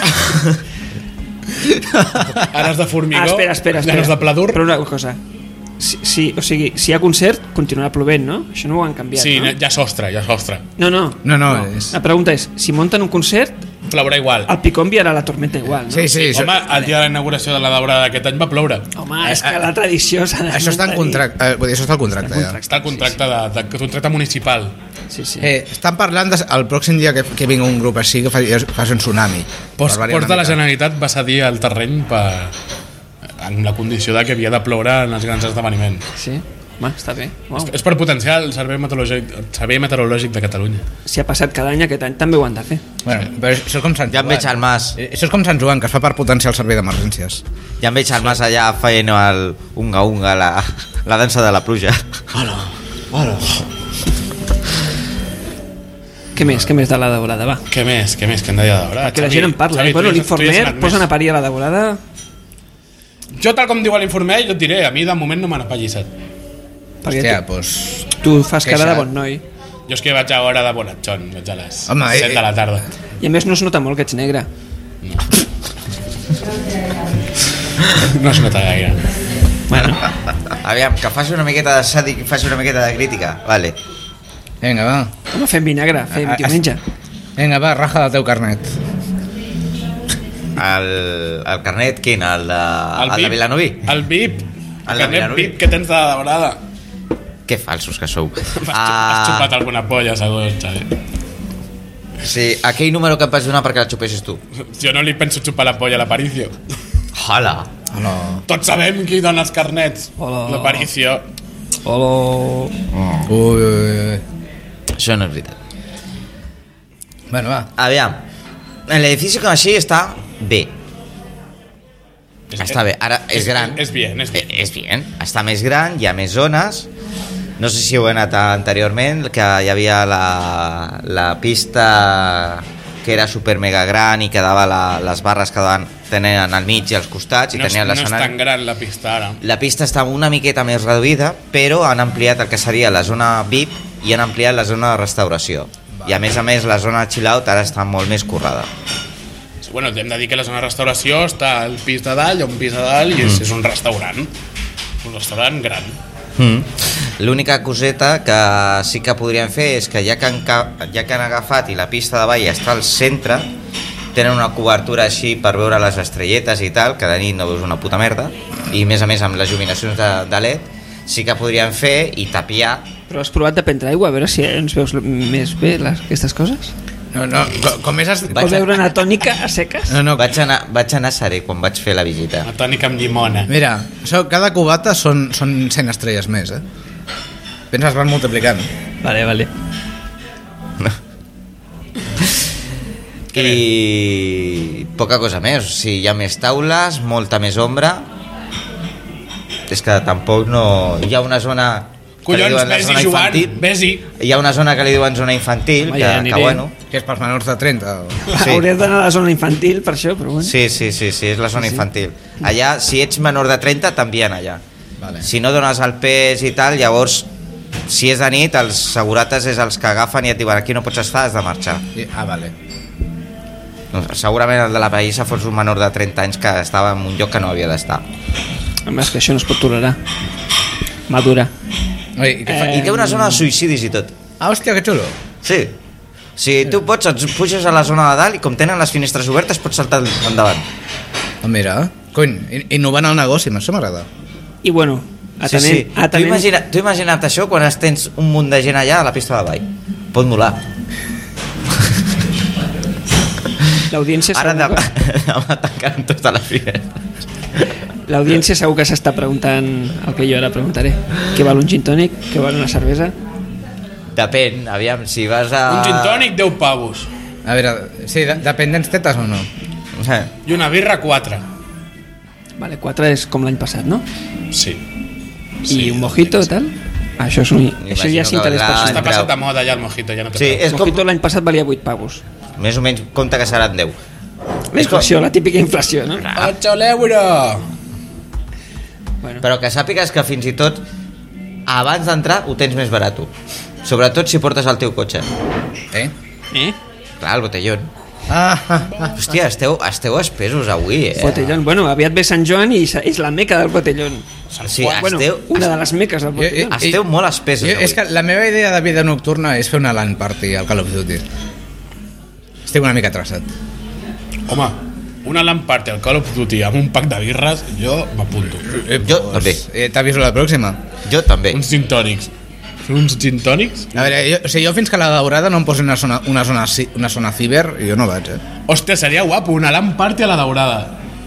Ara és de formigó. Ah, espera, espera, espera. Ara és de pladur. Però una cosa. Si, si, o sigui, si hi ha concert, continuarà plovent, no? Això no ho han canviat, Sí, no? ja sostre, ja sostre. No, no. No, no, és... La pregunta és, si munten un concert, Plourà igual. el Picó enviarà la tormenta igual, no? Sí, sí, això, Home, el dia de la inauguració de la daurada d'aquest any va ploure. Home, és que la tradició s'ha de això està en mantenir. contracte, eh, vull dir, això està al contracte ja. Està el contracte, de, de, contracte municipal. Sí, sí. Eh, estan parlant de, el pròxim dia que, que vingui un grup així que faci, faci un tsunami. Ports, Per variar Ports una de la mica. Generalitat va cedir el terreny per, en la condició de que havia de ploure en els grans esdeveniments. Sí? Home, està bé. Wow. És per potenciar el servei meteorològic, el servei meteorològic de Catalunya. Si ha passat cada any, aquest any també ho han de fer. Bueno, però això és com Sant Ja em Joan. veig al Mas. Eh, Això és com Sant Joan, que es fa per potenciar el servei d'emergències. Ja em veig al Mas allà fent el unga-unga, la, la dansa de la pluja. Què més, què més de la daurada, va? Què més, què més, que hem de dir de daurada? Que la gent en parla. Xavi, eh? Bueno, tu ja- tu ja has l'informer anat posen més. a parir a la daurada. Jo, tal com diu l'informer, jo et diré, a mi de moment no m'han apallissat. Perquè Hòstia, tu, doncs... tu fas cara queixa. de bon noi. Jo és que vaig a hora de bonatxon, vaig a les Home, set eh, de la tarda. I a més no es nota molt que ets negre. No es nota gaire. Bueno, Aviam, que faci una miqueta de sàdic i faci una miqueta de crítica. Vale. Vinga, va. home, fem vinagre, fem Ah, ah, diumenge. Vinga, va, raja del teu carnet. El, el carnet, quin? El de, el, el de Vilanoví? El V I P. El El de carnet Vilanoví. V I P que tens de la daurada. Que falsos que sou. Has Ah, xupat alguna polla, segur, Xavi. sí, aquell número que em vas donar perquè la xupessis tu. Jo no li penso xupar la polla a l'Aparicio. Hola. Hola. Tots sabem qui dona els carnets. Hola. L'Aparicio. Hola. Ui, ui, ui. Això no és veritat. Bueno, va. Aviam, l'edifici com així està bé. Està bé, ara és gran. És bien, és bien. Eh, És bien, està més gran, hi ha més zones. No sé si ho he anat anteriorment, que hi havia la, la pista que era super mega gran i quedava la, les barres quedaven tenien al mig i als costats i No, és, tenien no és l'escenari. tan gran la pista ara. La pista està una miqueta més reduïda, però han ampliat el que seria la zona V I P i han ampliat la zona de restauració. I a més a més la zona chill out ara està molt més currada. Bueno, hem de dir que la zona de restauració està al pis de dalt, hi ha un pis de dalt i és, Mm. és un restaurant. Un restaurant gran. Mm. L'única coseta que sí que podríem fer és que ja que, han, ca- ja que han agafat i la pista de ball està al centre, tenen una cobertura així per veure les estrelletes i tal, que de nit no veus una puta merda, i a més a més amb les il·luminacions de, de L E D sí que podríem fer i tapiar. Però has provat de prendre aigua, a veure si ens veus més bé les, aquestes coses? No, no, com, com més has... Vaig Pots a- veure una tònica a seques? No, no, Vaig anar, vaig anar serè quan vaig fer la visita. Una tònica amb llimona. mira, això, cada cubata són, són cent estrelles més, eh? Penses, van multiplicant. Vale, vale. I poca cosa més, o sigui, hi ha més taules, molta més ombra. És que tampoc no... Hi ha una zona que li Collons, diuen la vés-hi, zona Joan, infantil. vés-hi. Hi ha una zona que li diuen zona infantil, Home, que, ja que aniré. bueno. Que és pels menors de trenta. O... Sí. Hauries d'anar a la zona infantil per això, però bueno. Sí, sí, sí, sí, és la zona infantil. Allà, si ets menor de trenta, t'envien allà. Vale. Si no dones el pes i tal, llavors, si és de nit, els segurates és els que agafen i et diuen aquí no pots estar, has de marxar. I, ah, vale. No, segurament el de la Pallissa fos un menor de trenta anys que estava en un lloc que no havia d'estar. Home, és que això no es pot tolerar. Madura. Oi, i què fa... I té una zona de suïcidis i tot. Ah, hòstia, que xulo. Sí. O Si tu pots, et puges a la zona de dalt i com tenen les finestres obertes pots saltar endavant. Oh, mira, cony, innovant el negoci, això m'agrada. I bueno, atenent... Sí, sí. atenent... Tu, imagina, tu imagina't això quan es tens un munt de gent allà a la pista de ball. Pot molar. L'audiència Ara segur demà, que... demà tancant totes les finestres. L'audiència segur que s'està preguntant el que jo ara preguntaré. Què val un gin tònic? Què val una cervesa? Depèn, aviam, si vas a... Un gin tònic, deu pavos. A veure, sí, de depèn d'ens tetes o no? Eh. I una birra, quatre. Vale, quatre és com l'any passat, no? Sí. I un mojito, tal? Ah, això, és un... això ja és que interès valdrà- personal. Està passat de moda ja el mojito, ja no té Sí, preu. és El com... mojito l'any passat valia vuit pavos. Més o menys, compte que seran deu. La inflació, la típica inflació, no? ocho l'euro! Bueno, Però que sàpigues que fins i tot abans d'entrar ho tens més barat. Sobretot si portes el teu cotxe. Eh? eh? Clar, el botellón. Ah, ah, ah. Hòstia, esteu, esteu espesos avui, eh? Botellón. Bueno, aviat ve Sant Joan i és la meca del botellón. Sí, Bueno, esteu, una de les meques del Jo- botellón. jo- esteu molt espesos Jo, avui. és que la meva idea de vida nocturna és fer una LAN party al Call of Duty. Estic una mica traçat. Home, una LAN party al Call of Duty amb un pack de birres, jo m'apunto. Eh, Jo pues, també. Eh, T'aviso la pròxima. Jo també. Uns gin tònics. Uns gin tònics? A veure, jo, o sigui, jo fins que la daurada no em posi una zona, una zona, ci- una zona ciber, jo no vaig, eh? Hòstia, seria guapo, una LAN party a la daurada.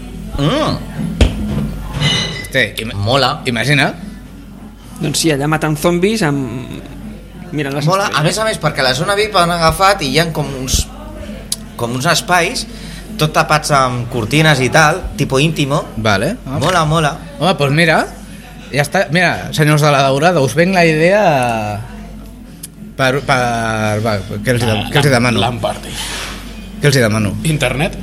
Mm, Hosti, im mola. imagina. Doncs sí, allà matant zombis amb... mirant les Mola, a estrelles. més a més, perquè a la zona V I P han agafat i hi ha com uns, com uns espais tot tapats amb cortines i tal, tipo íntimo. Vale. Ah. Mola, mola. Home, doncs pues mira, ja està. Mira, senyors de la daurada, us venc la idea per... per va, què els, hi de, què els hi demano? LAN party. Què els hi demano? Internet?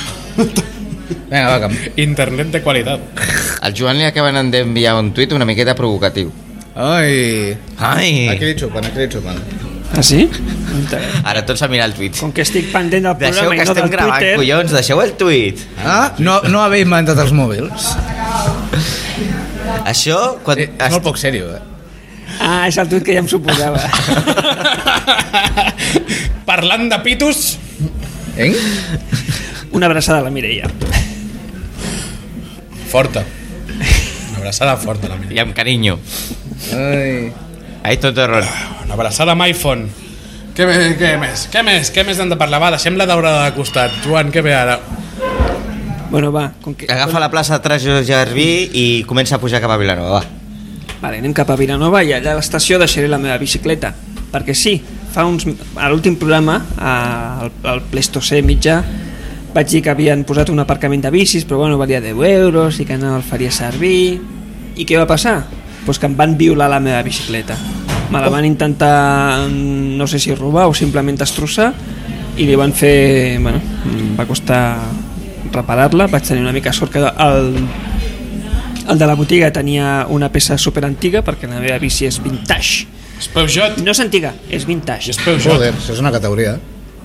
Vinga, va, camp. Internet de qualitat. Al Joan li acaben d'enviar un tuit una miqueta provocatiu. Ai. Ai! Aquí li xupen, aquí li xupen. Ah, sí? Ara tots a mirar el tuit. Com que estic pendent del Deixeu programa que i no estem del gravant, Twitter... collons, deixeu el tuit. Ah, no, no haver inventat els mòbils. Això, quan... Eh, és molt poc sèrio, eh? Ah, és el tuit que ja em suposava. Parlant de pitos, Eh? Una abraçada a la Mireia. forta. Una abraçada forta, la I meva. amb carinyo. Ai. Ai, tot error. Una abraçada amb iPhone. Què, més, què més? Què més? Què més hem de parlar? Va, deixem la daurada de costat. Joan, què ve ara? Bueno, va, com que... Agafa la plaça de Trajo Garbí i comença a pujar cap a Vilanova, va. Vale, anem cap a Vilanova i allà a l'estació deixaré la meva bicicleta. Perquè sí, fa uns... a l'últim programa, al, al Pleistocè mitjà, vaig dir que havien posat un aparcament de bicis, però bueno, valia deu euros i que no el faria servir. I què va passar? Pues que em van violar la meva bicicleta. Me la van intentar, no sé si robar o simplement destrossar, i li van fer... bueno, em va costar reparar-la. Vaig tenir una mica sort que el, el de la botiga tenia una peça super antiga, perquè la meva bici és vintage. És Peugeot. No és antiga, és vintage. És Peugeot. Joder, això és una categoria.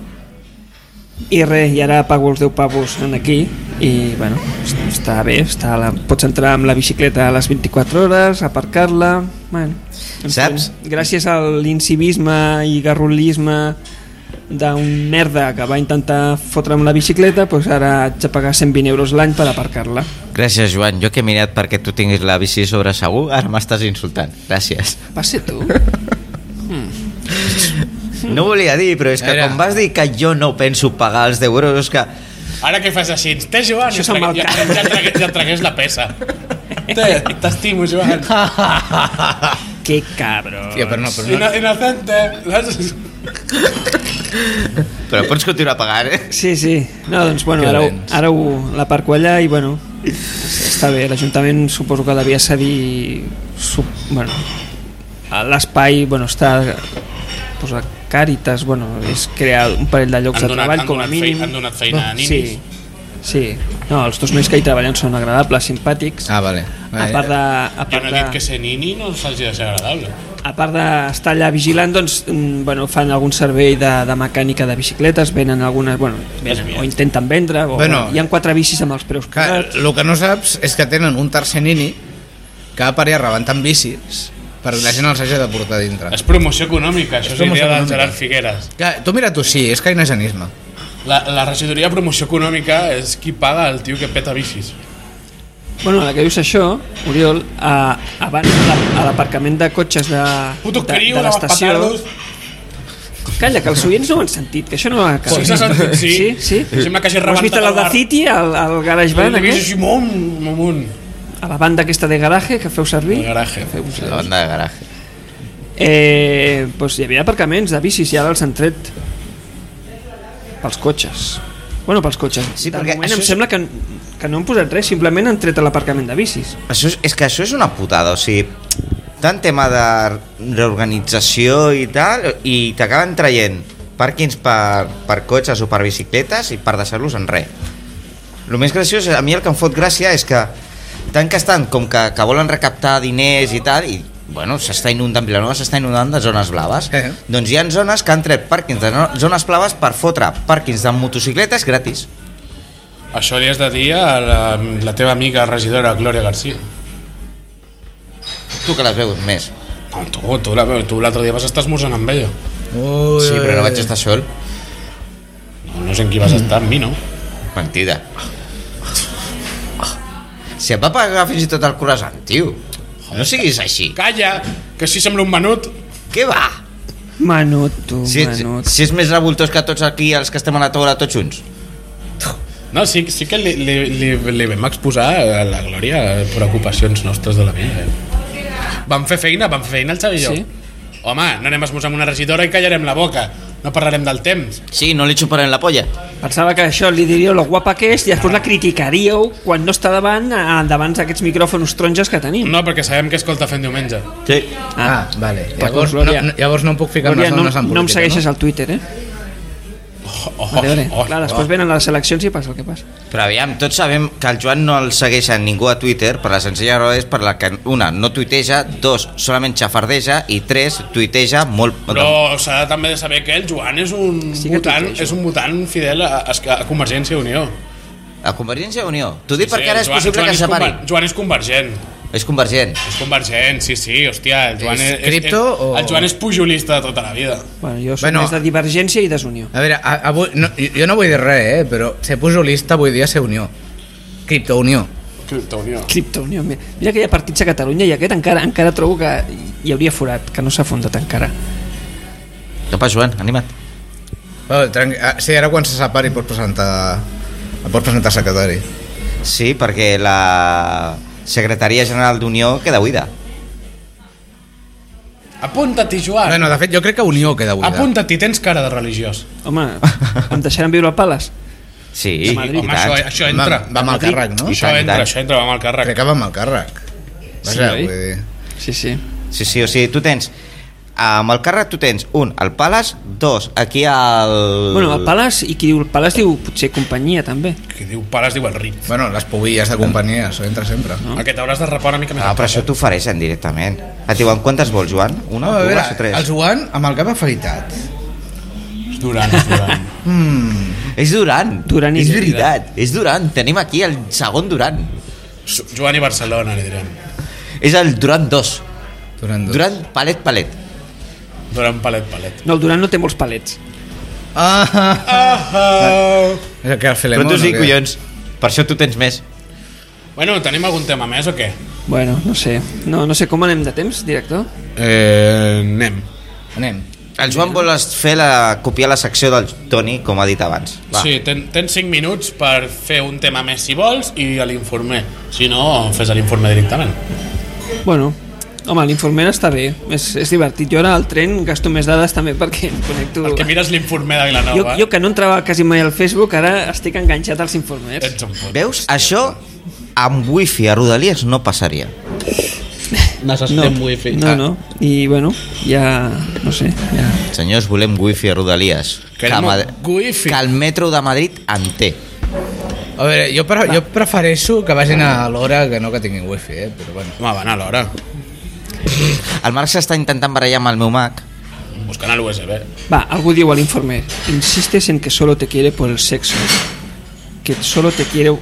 I res, i ara pago els deu pavos en aquí i bueno, està bé, està a la... pots entrar amb la bicicleta a les vint-i-quatre hores, aparcar-la, bueno, en Saps? fi, gràcies a l'incivisme i garrulisme d'un merda que va intentar fotre amb la bicicleta, doncs ara haig de pagar cent vint euros l'any per aparcar-la. Gràcies, Joan. Jo que he mirat perquè tu tinguis la bici sobre segur, ara m'estàs insultant. Gràcies. Va ser tu? No volia dir, però és que Era. com vas dir que jo no penso pagar els deu euros, és que... Ara que fas així, té Joan, Això ja, se'n va al ja, carro. ja, tragués, ja tragués la peça. Té, t'estimo, Joan. Que cabrón. Tia, però no, però no. Ino- Inocente. Saps? Però pots continuar pagant, eh? Sí, sí. No, doncs, bueno, Que ara, ho, dolents. ara ho, l'aparco allà i, bueno, està bé. L'Ajuntament suposo que devia cedir... Sub, bueno, l'espai, bueno, està... Pues a Càritas, bueno, és crear un parell de llocs Han de donat- treball, han com a donat fei- mínim. han donat feina a ninis. Sí, sí. No, els dos nois que hi treballen són agradables, simpàtics. Ah, vale. A part de... A Jo part no he dit que de, ser nini no s'hagi de ser agradable. a part d'estar allà vigilant, doncs, mm, bueno, fan algun servei de, de mecànica de bicicletes, venen algunes, bueno, venen, aviat. o intenten vendre, o Bueno. bueno, hi ha quatre bicis amb els preus Clar, posats. el que no saps és que tenen un tercer nini que va per allà rebentant bicis per la gent els hagi de portar dintre. És promoció econòmica, això és, promoció idea del econòmica. Gerard Figueres. Clar, tu mira tu, sí, és keynesianisme. La, la regidoria de promoció econòmica és qui paga el tio que peta bicis. Bueno, ara que dius això, Oriol, a, abans a la- a l'aparcament de cotxes de, Puto de, criu, de de l'estació... petardos. Calla, que els oients no ho han sentit, que això no va acabar. Sí, s'ha sentit, sí. Sí, sí. Sembla que hagi Ho has vist rebentat al el bar. City, al, al Garage Band, He vist aquest? així, mum, mum, A la banda aquesta de garaje que feu servir? El garaje. Que feu servir. La banda de garaje. Eh, doncs hi havia aparcaments de bicis i ara els han tret pels cotxes. Bueno, pels cotxes. Sí, de perquè moment això em és- sembla que, que no han posat res, simplement han tret l'aparcament de bicis. Això és, és que això és una putada, o sigui, tant tema de reorganització i tal, i t'acaben traient pàrquings per, per cotxes o per bicicletes i per deixar-los en res. El més graciós, a mi el que em fot gràcia és que tant que estan com que, que volen recaptar diners i tal, i bueno, s'està inundant, Vilanova s'està inundant de zones blaves, Eh. doncs hi ha zones que han tret pàrquings de no- zones blaves per fotre pàrquings de motocicletes gratis. Això li has de dir a la, la teva amiga regidora Glòria García. Tu que les veus més. No, tu, tu, la, tu l'altre dia vas estar esmorzant amb ella. Ui, Sí, però no vaig estar sol. No, no sé en qui vas estar, amb mi, no? Mentida. Si et va pagar fins i tot el croissant, tio. No siguis així. Calla, que així sembla un menut. Què va? Menut, tu, Si, menut. si és més revoltós que tots aquí els que estem a la taula tots junts. No, sí, sí que li, li, li, li vam exposar a la Glòria preocupacions nostres de la vida. Eh? Vam fer feina, vam fer feina el Xavi i jo. Sí? Home, no anem a esmorzar amb una regidora i callarem la boca. No parlarem del temps. Sí, no li xuparem la polla. Pensava que això li diríeu lo guapa que és i després la criticaríeu quan no està davant a- davant d'aquests micròfons taronges que tenim. No, perquè sabem que escolta fent diumenge. Sí. Ah, vale. D'acord, Llavors, Glòria. no, llavors no em puc ficar amb Glòria, les no, dones en política, no em segueixes no? al Twitter, eh? Oh, Vale, vale. oh, Clar, oh. després venen les eleccions i passa el que passa. Però aviam, tots sabem que el Joan no el segueix a ningú a Twitter per la senzilla raó és per la que, una, no tuiteja, dos, solament xafardeja i tres, tuiteja molt... Però s'ha de també de saber que el Joan és un, Sí que votant, tuitejo. és un votant fidel a, a, a Convergència i Unió. A Convergència i Unió. T'ho dic Sí, perquè ara és Joan- possible Joan que és separi. conver- Joan és convergent. És convergent. És convergent, sí, sí, hòstia, el Joan És és, cripto és, o- el Joan és pujolista de tota la vida. Bueno, jo soc Bueno. més de divergència i desunió. A veure, a, avui, no, jo no vull dir res, eh, però ser pujolista vull dir ser unió. Criptounió. Criptounió. Criptounió. Mira mira que hi ha partits a Catalunya i aquest encara encara trobo que hi hauria forat, que no s'ha fundat encara. Què passa, Joan? Anima't. Oh, tranqui... ah, sí, ara quan se separi pots presentar pots presentar secretari. Sí, perquè la secretaria general d'Unió queda buida. Apunta-t'hi, Joan. Bueno, de fet, jo crec que Unió queda buida. Apunta-t'hi, tens cara de religiós. Home, em deixaran viure al Palace? Sí, De Madrid. i Home, tant. això, això entra. Va, va amb el càrrec, no? I Això tant, i entra, tant. això entra, va amb el càrrec. Crec que va amb el càrrec. Sí, Vaja, oi? vull dir... Sí, sí. Sí, sí, o sigui, tu tens amb el càrrec tu tens un, el Palace, dos, aquí al... Bueno, el Palace, i qui diu el Palace diu potser companyia també. Qui diu pares diu el ric. Bueno, les pubilles de companyia, això entra sempre. No? El que t'hauràs de rapar una mica més. Ah, al però cap, això t'ofereixen directament. Et diuen, quantes vols, Joan? Una, a veure, dues o tres? el Joan amb el cap afaitat. eh? És Duran, és Duran. És Duran. Duran i és Lleida. veritat, és Duran. Tenim aquí el segon Duran. Joan i Barcelona, li direm. És el Duran dos. Durant dos. Duran palet, palet. Duran palet, palet. No, el Duran no té molts palets. Ah, ah, Ah, és el que el Però Filemón. tu sí, o què? collons. Per això tu tens més. Bueno, tenim algun tema més o què? Bueno, no sé. No, no sé com anem de temps, director. Eh, anem. Anem. El Joan vol fer la, copiar la secció del Toni, com ha dit abans. Va. Sí, ten, tens cinc minuts per fer un tema més si vols i a l'informer. Si no, fes l'informe directament. Bueno, home, l'informer està bé, és, és divertit. Jo ara al tren gasto més dades també perquè em connecto... Perquè mires l'informer de Jo, Vilanova. jo que no entrava quasi mai al Facebook, ara estic enganxat als informers. Ets un puto. Veus? Això amb wifi a Rodalies no passaria. Necessitem wifi. No, no, i bueno, ja, no sé, ja... Senyors, volem wifi a Rodalies. Querem que, wifi. que el metro de Madrid en té. A veure, jo, pre jo prefereixo que vagin a l'hora que no que tinguin wifi, eh? Però bueno. Home, van a l'hora. El Marc s'està intentant barallar amb el meu Mac. Buscant a l'U S B. Va, algú diu a l'informer, insistes en que solo te quiere por el sexo, que solo te quiero,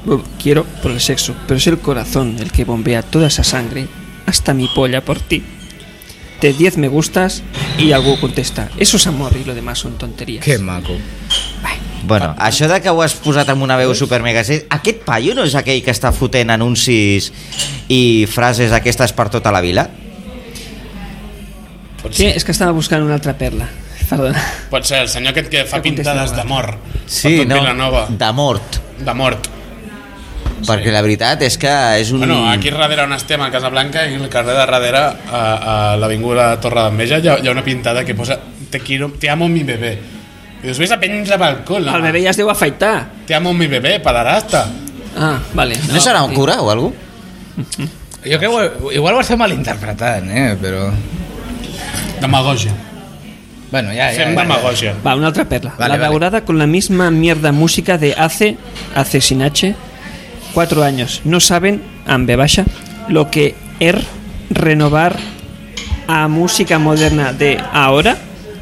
quiero por el sexo, pero es el corazón el que bombea toda esa sangre hasta mi polla por ti. té diez me gustas i algú contesta, eso es amor y lo demás son tonterías. Que maco. Bueno, això de que ho has posat amb una veu super mega... Aquest paio no és aquell que està fotent anuncis i frases aquestes per tota la vila? Sí, és que estava buscant una altra perla. Perdona. Pot ser el senyor aquest que fa Que pintades contesta d'amor. Sí, per tot no? Vilanova. De mort. De mort. Perquè la veritat és que és un... Bueno, aquí darrere on estem, a Casablanca, i al carrer de darrere, a, a l'avinguda Torre d'Enveja, hi, ha, hi ha una pintada que posa te, quiero, te amo mi bebé. I dius, ves a penja pel cul. El bebè ja es deu afaitar. Te amo mi bebé, pederasta. Ah, vale. No, no serà un cura o alguna cosa? Jo crec que igual ho estem malinterpretant, eh? Però... Demagògia. Bueno, ya, ya, Fem ya, demagògia. Va, una otra perla. Vale, la vale. daurada con la misma mierda música de hace, hace sin H, cuatro años. No saben, amb B baixa, lo que er renovar a música moderna de ahora.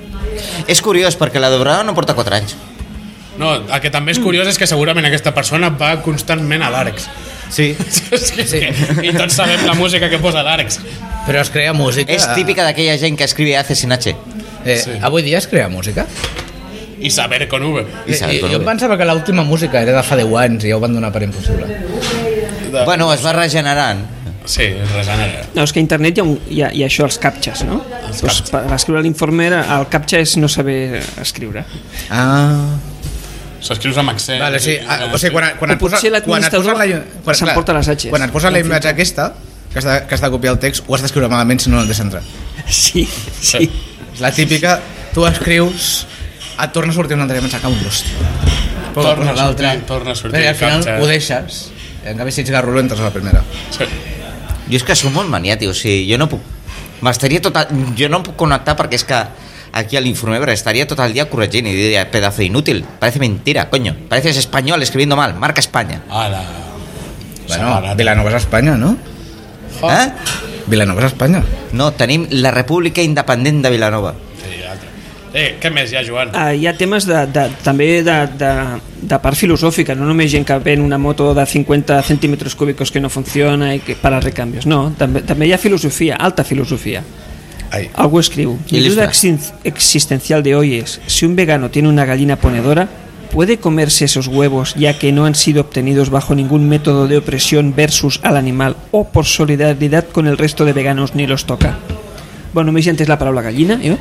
És curiós, perquè la Dobrada no porta quatre anys. No, el que també és curiós és que segurament aquesta persona va constantment a l'Àrcs. Sí. És que, sí. I tots sabem la música que posa l'Àrcs. Però es crea música... És típica d'aquella gent que escrive hace sin H. Eh, Sí. Avui dia es crea música? I saber con V. I saber Eh, con jo V. pensava que l'última música era de fa deu anys i ja ho van donar per impossible. De... Bueno, es va regenerant. Sí, regenera. No, és que a internet hi ha, un, hi ha, hi ha això, els captxas, no? Els Pues, captxas. per escriure l'informe, el captxa és no saber escriure. Ah... S'escrius amb accent. Vale, sí. Ah, o sigui, quan, quan O et posa, potser quan et posa la, quan, s'emporta clar, les atxes. quan et posa la imatge aquesta, que has, de, que has de copiar el text, ho has d'escriure malament si no el deixes entrar. Sí, sí. És la típica, tu escrius, et torna a sortir un altre mensaje, un l'host. Torna a sortir, torna a sortir I al final captcha. ho deixes, i en canvi si ets garrulo entres a la primera. Sí. Jo és que som molt maniàtic, o sigui, jo no puc... M'estaria tot... el- Jo no em puc connectar perquè és que aquí a l'Informebre estaria tot el dia corregint i diria, pedazo inútil, parece mentira, coño, pareces español escribiendo mal, marca España. Ara... Bueno, Separat. Vilanova és Espanya, no? Eh? Vilanova és Espanya. No, tenim la República Independent de Vilanova. Sí, altre. Eh, què més hi ha, Joan? Uh, hi ha temes de, de, també de, de, de part filosòfica, no només gent que ven una moto de cinquanta centímetres cúbicos que no funciona i que para recambios, no, també, també hi ha filosofia, alta filosofia. Ai. Algú escriu, mi Ilustra. duda exin- existencial de hoy es, si un vegano tiene una gallina ponedora, ¿puede comerse esos huevos ya que no han sido obtenidos bajo ningún método de opresión versus al animal o por solidaridad con el resto de veganos ni los toca? Bueno, m'he entès la paraula gallina, jo?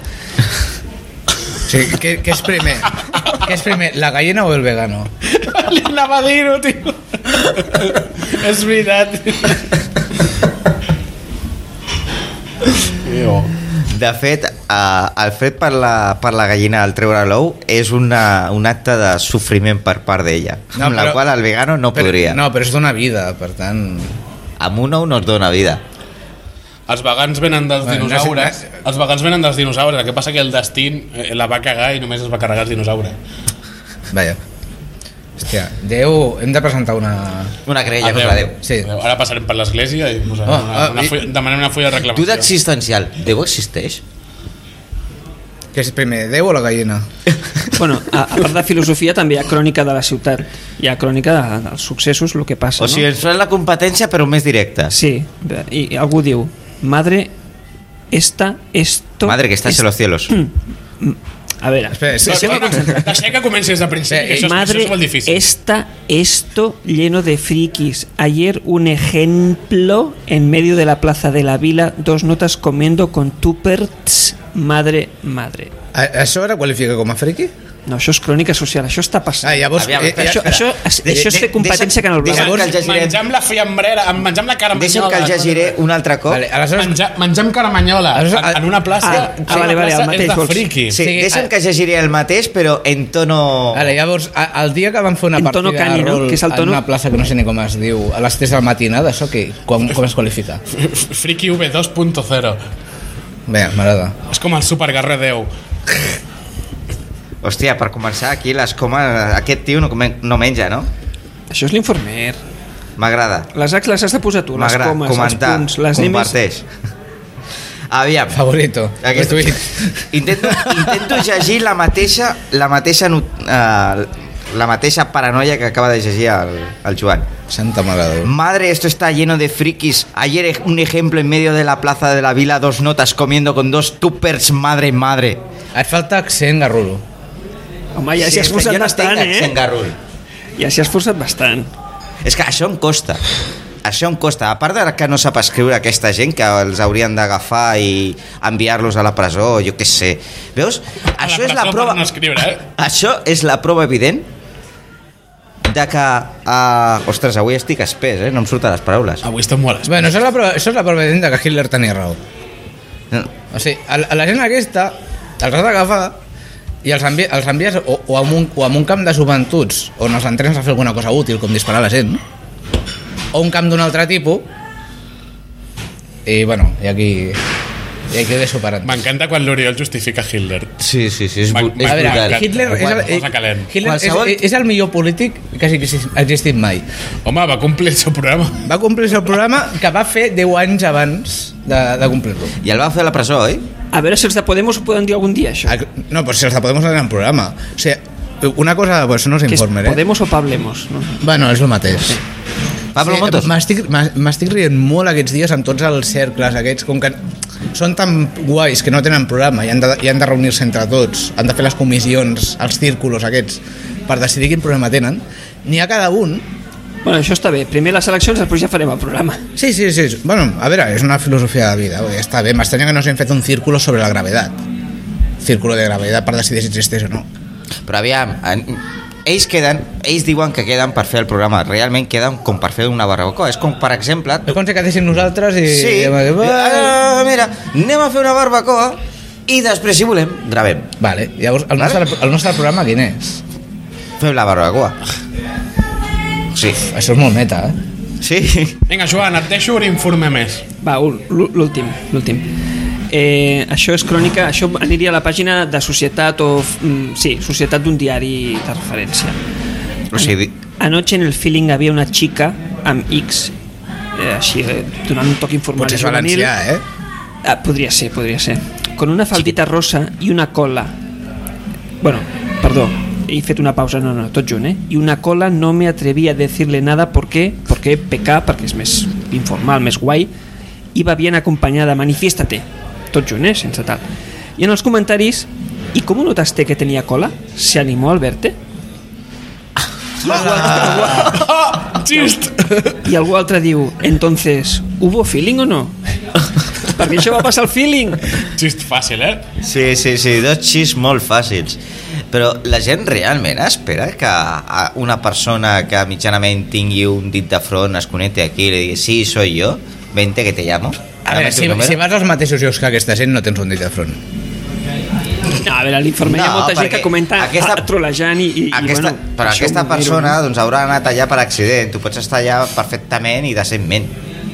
Sí, què, què és primer? Què és primer, la gallina o el vegano? Li anava a dir-ho, tio. És veritat. Tio. De fet, eh, el fet per la, per la gallina al treure l'ou és una, un acte de sofriment per part d'ella, No, amb la però- qual el vegano no Però- podria. No, però és d'una vida, per tant... Amb un ou no es dona vida. Els vegans venen dels Bueno, dinosaures. no sé- Els vegans venen dels dinosaures. El que passa que el destí eh, la va cagar i només es va carregar els dinosaures. Vaja. Hòstia, Déu, hem de presentar una... Una querella Adéu. contra Déu. Sí. Adéu. Ara passarem per l'església i posarem Oh, una, oh, una i- fulla, demanem una fulla de Tu reclamació. d'existencial, Déu existeix? Què és primer, Déu o la gallina? Bueno, a, a part de filosofia també hi ha crònica de la ciutat, hi ha crònica de, dels successos, el que passa, O sigui, ens fan la competència però més directa. Sí, i, i algú diu, madre, esta, esto... Madre que estàs en los cielos. A veure, Espera, sí, No, sí, no, no, deixem que comenci des del principi, Eh, que això, és- madre, això és molt difícil. esta, esto, lleno de frikis. Ayer un ejemplo en medio de la plaza de la vila, dos notas comiendo con tuppers, madre, madre. A, això ara qualifica com a friki? No, això és crònica social, això està passant. Ah, llavors... Aviam, espera, això, això, De- això és de- fer competència deixa- que en el deixa- blau. que el llegirem. Menjam la fiambrera, em menjam la caramanyola. Deixa'm que el llegiré un altre cop. Vale, aleshores... Menja, menjam caramanyola Aleshores, en, en una plaça. Ah, sí, ah, vale, la vale, plaça el mateix és de vols. friki. Sí, Sí, deixa'm ah- que llegiré el mateix, però en tono... Vale, llavors, a, el dia que van fer una En tono partida cani, de no? rol Que és el tono- en una plaça que no sé ni com es diu, a les tres de la matinada, això què? Com, com es qualifica? Friki V dos punt zero. Bé, m'agrada. És com el superguerrer Déu. Hòstia, per començar, aquí les comes... Aquest tio no, come- no menja, no? Això és l'informer. M'agrada. Les H les has de posar tu, les M'agrada. comes, Comentar. els punts, les nemes... Comparteix. Aviam. Favorito. Aquest... Retweet. Intento, intento llegir la mateixa, la mateixa not- eh, la mateixa paranoia que acaba de llegir el, el Joan. Santa Mare de Déu. Madre, esto está lleno de frikis. Ayer un ejemplo en medio de la plaza de la vila, dos notas comiendo con dos tuppers, madre, madre. Et falta accent garrulo. Home, ja Sí, s'hi ha esforçat jo no bastant, tinc accent eh? garrul. Ja s'hi ha esforçat bastant. És que això em costa. Això em costa. A part de que no sap escriure aquesta gent, que els haurien d'agafar i enviar-los a la presó, jo què sé. Veus? A Això la és la presó prova... per no escriure, eh? Això és la prova evident de que... Uh... Ostres, avui estic espès, eh? No em surten les paraules. Avui estem molt Bueno, això és la prova, això és la prova evident de que Hitler tenia raó. No. O sigui, a, a la gent aquesta els has d'agafar i els, envi els envies o, o, amb un, o amb un camp de joventuts on els entrenes a fer alguna cosa útil, com disparar a la gent, o un camp d'un altre tipus, i bueno, i aquí i aquí ho he superat. M'encanta quan l'Oriol justifica Hitler. Sí, sí, sí, és, Va- bu- va- és A veure, brutal. Hitler, és el, Posa calent. Hitler és, Qualsevol- és el millor polític que hagi existit, ha existit mai. Home, va complir el seu programa. Va complir el seu programa que va fer deu anys abans de, de complir-lo. I el va fer a la presó, oi? A veure si els de Podemos ho poden dir algun dia, això. Ah, no, però si els de Podemos no tenen programa. O sigui, una cosa, pues no us Que és informe, eh? Podemos o Pablemos, no? Bueno, és el mateix. Pablo Motos. M'estic m'es- m'estic rient molt aquests dies amb tots els cercles aquests, com que són tan guais que no tenen programa i han de, i han de reunir-se entre tots, han de fer les comissions, els círculos aquests, per decidir quin programa tenen. N'hi ha cada un. Bueno, això està bé. Primer les eleccions, després ja farem el programa. Sí, sí, sí. Bueno, a veure, és una filosofia de vida. Vull dir, està bé, m'estranya que no s'hagin fet un círculo sobre la gravetat. Círculo de gravetat per decidir si existeix o no. Però aviam, en, ells queden, ells diuen que queden per fer el programa, realment queden com per fer una barbacoa. És com, per exemple... És com si quedéssim nosaltres i... Sí, i diem, ah, mira, anem a fer una barbacoa i després, si volem, gravem. Vale, llavors el Vale. nostre, el nostre programa quin és? Fem la barbacoa. Sí. Això és molt meta, eh? Sí. Vinga, Joan, et deixo un informe més. Va, ul- l'últim, l'últim. Eh, això és crònica, això aniria a la pàgina de Societat o... mm, Sí, Societat d'un diari de referència. O sigui, Anoche en el feeling había una chica amb X, eh, així, eh, donant un toc informal Potser i és juvenil. valencià, eh? Ah, podria ser, podria ser. Con una faldita rosa i una cola. Bueno, perdó, he fet una pausa, no, no, tot junt, eh? I una cola no me atreví a decirle nada porque, porque P K, perquè és més informal, més guai, iba bien acompañada, manifiéstate. Tot junt, eh? Sense tal. I en els comentaris, ¿y cómo notaste que tenía cola? ¿Se animó al verte? Xist! I algú altre diu, entonces, ¿hubo feeling o no? Perquè això va passar el feeling. Xist fàcil, eh? sí, sí, sí, dos xis molt fàcils. Però la gent realment espera que a una persona que mitjanament tingui un dit de front es connecti aquí i li digui, sí, soy yo, vente que te llamo. A veure, si, si vas als mateixos llocs que aquesta gent no tens un dit de front. No, a veure, a l'informe hi ha No, molta gent perquè que comenta aquesta- aquesta, trolejant i, i, Aquesta, i bueno, però això aquesta ho miro, persona no? doncs, haurà anat allà per accident. Tu pots estar allà perfectament i decentment.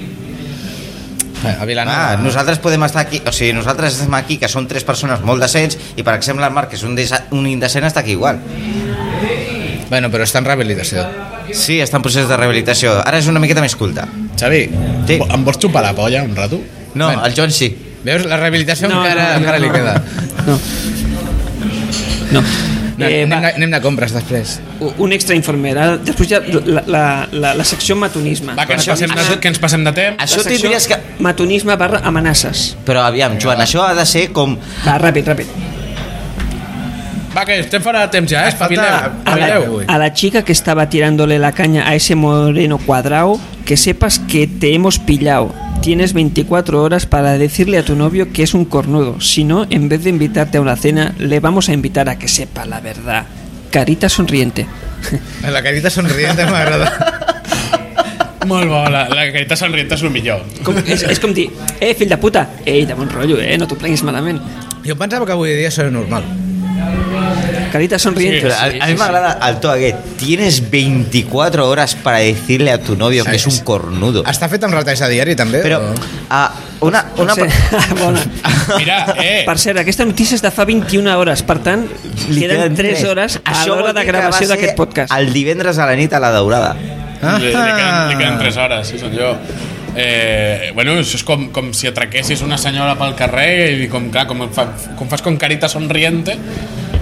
A Vilanova... Ah, nosaltres podem estar aquí, o sigui, nosaltres estem aquí, que són tres persones molt decents, i per exemple el Marc, que és un, desa- un indecent, està aquí igual. Bueno, però està en rehabilitació. Sí, està en procés de rehabilitació. Ara és una miqueta més culta. Xavi, Sí. em vols xupar la polla un rato? No, Bueno. el Joan sí. Veus? La rehabilitació No, encara, no, no, encara li no. queda. No. No. No, Eh, anem, va, de, anem de compres després. un extra informe. Ara, després ja la, la, la, la secció matonisme. Va, que ens, Això- passem de, això- que ens passem de temps. Això La secció tindries que... Matonisme barra amenaces. Però aviam, Joan, això ha de ser com... Va, ràpid, ràpid. Va, que estem fora de temps ja, eh? Espavileu. Falta- A Espavileu. la, a la chica que estaba tirándole la caña a ese moreno cuadrado, que sepas que te hemos pillado. Tienes veinticuatro horas para decirle a tu novio que es un cornudo. Si no, en vez de invitarte a una cena, le vamos a invitar a que sepa la verdad. Carita sonriente. La carita sonriente m'agrada. Molt bo, la, la carita somrient és el millor. Com, és, és com dir, eh, fill de puta, ei, de bon rotllo, eh, no t'ho prenguis malament. Jo pensava que avui dia això era normal. Carita sonriente. Pero a, a mí me agrada al to aquest. Tienes veinticuatro horas para decirle a tu novio que es un cornudo. Està fet amb retalls de diari, també? Però o- a una... una Sí. Bona. Mira, eh, Per cert, aquesta notícia és de fa vint-i-una hores, per tant, Li queden tres hores a Això l'hora vol de dir que gravació va ser d'aquest podcast. El divendres a la nit a la Daurada. li, li, queden, li queden tres hores, sí senyor. Eh, bueno, això és com, com si atraquessis una senyora pel carrer i com, clar, com, fa, com fas con carita sonriente.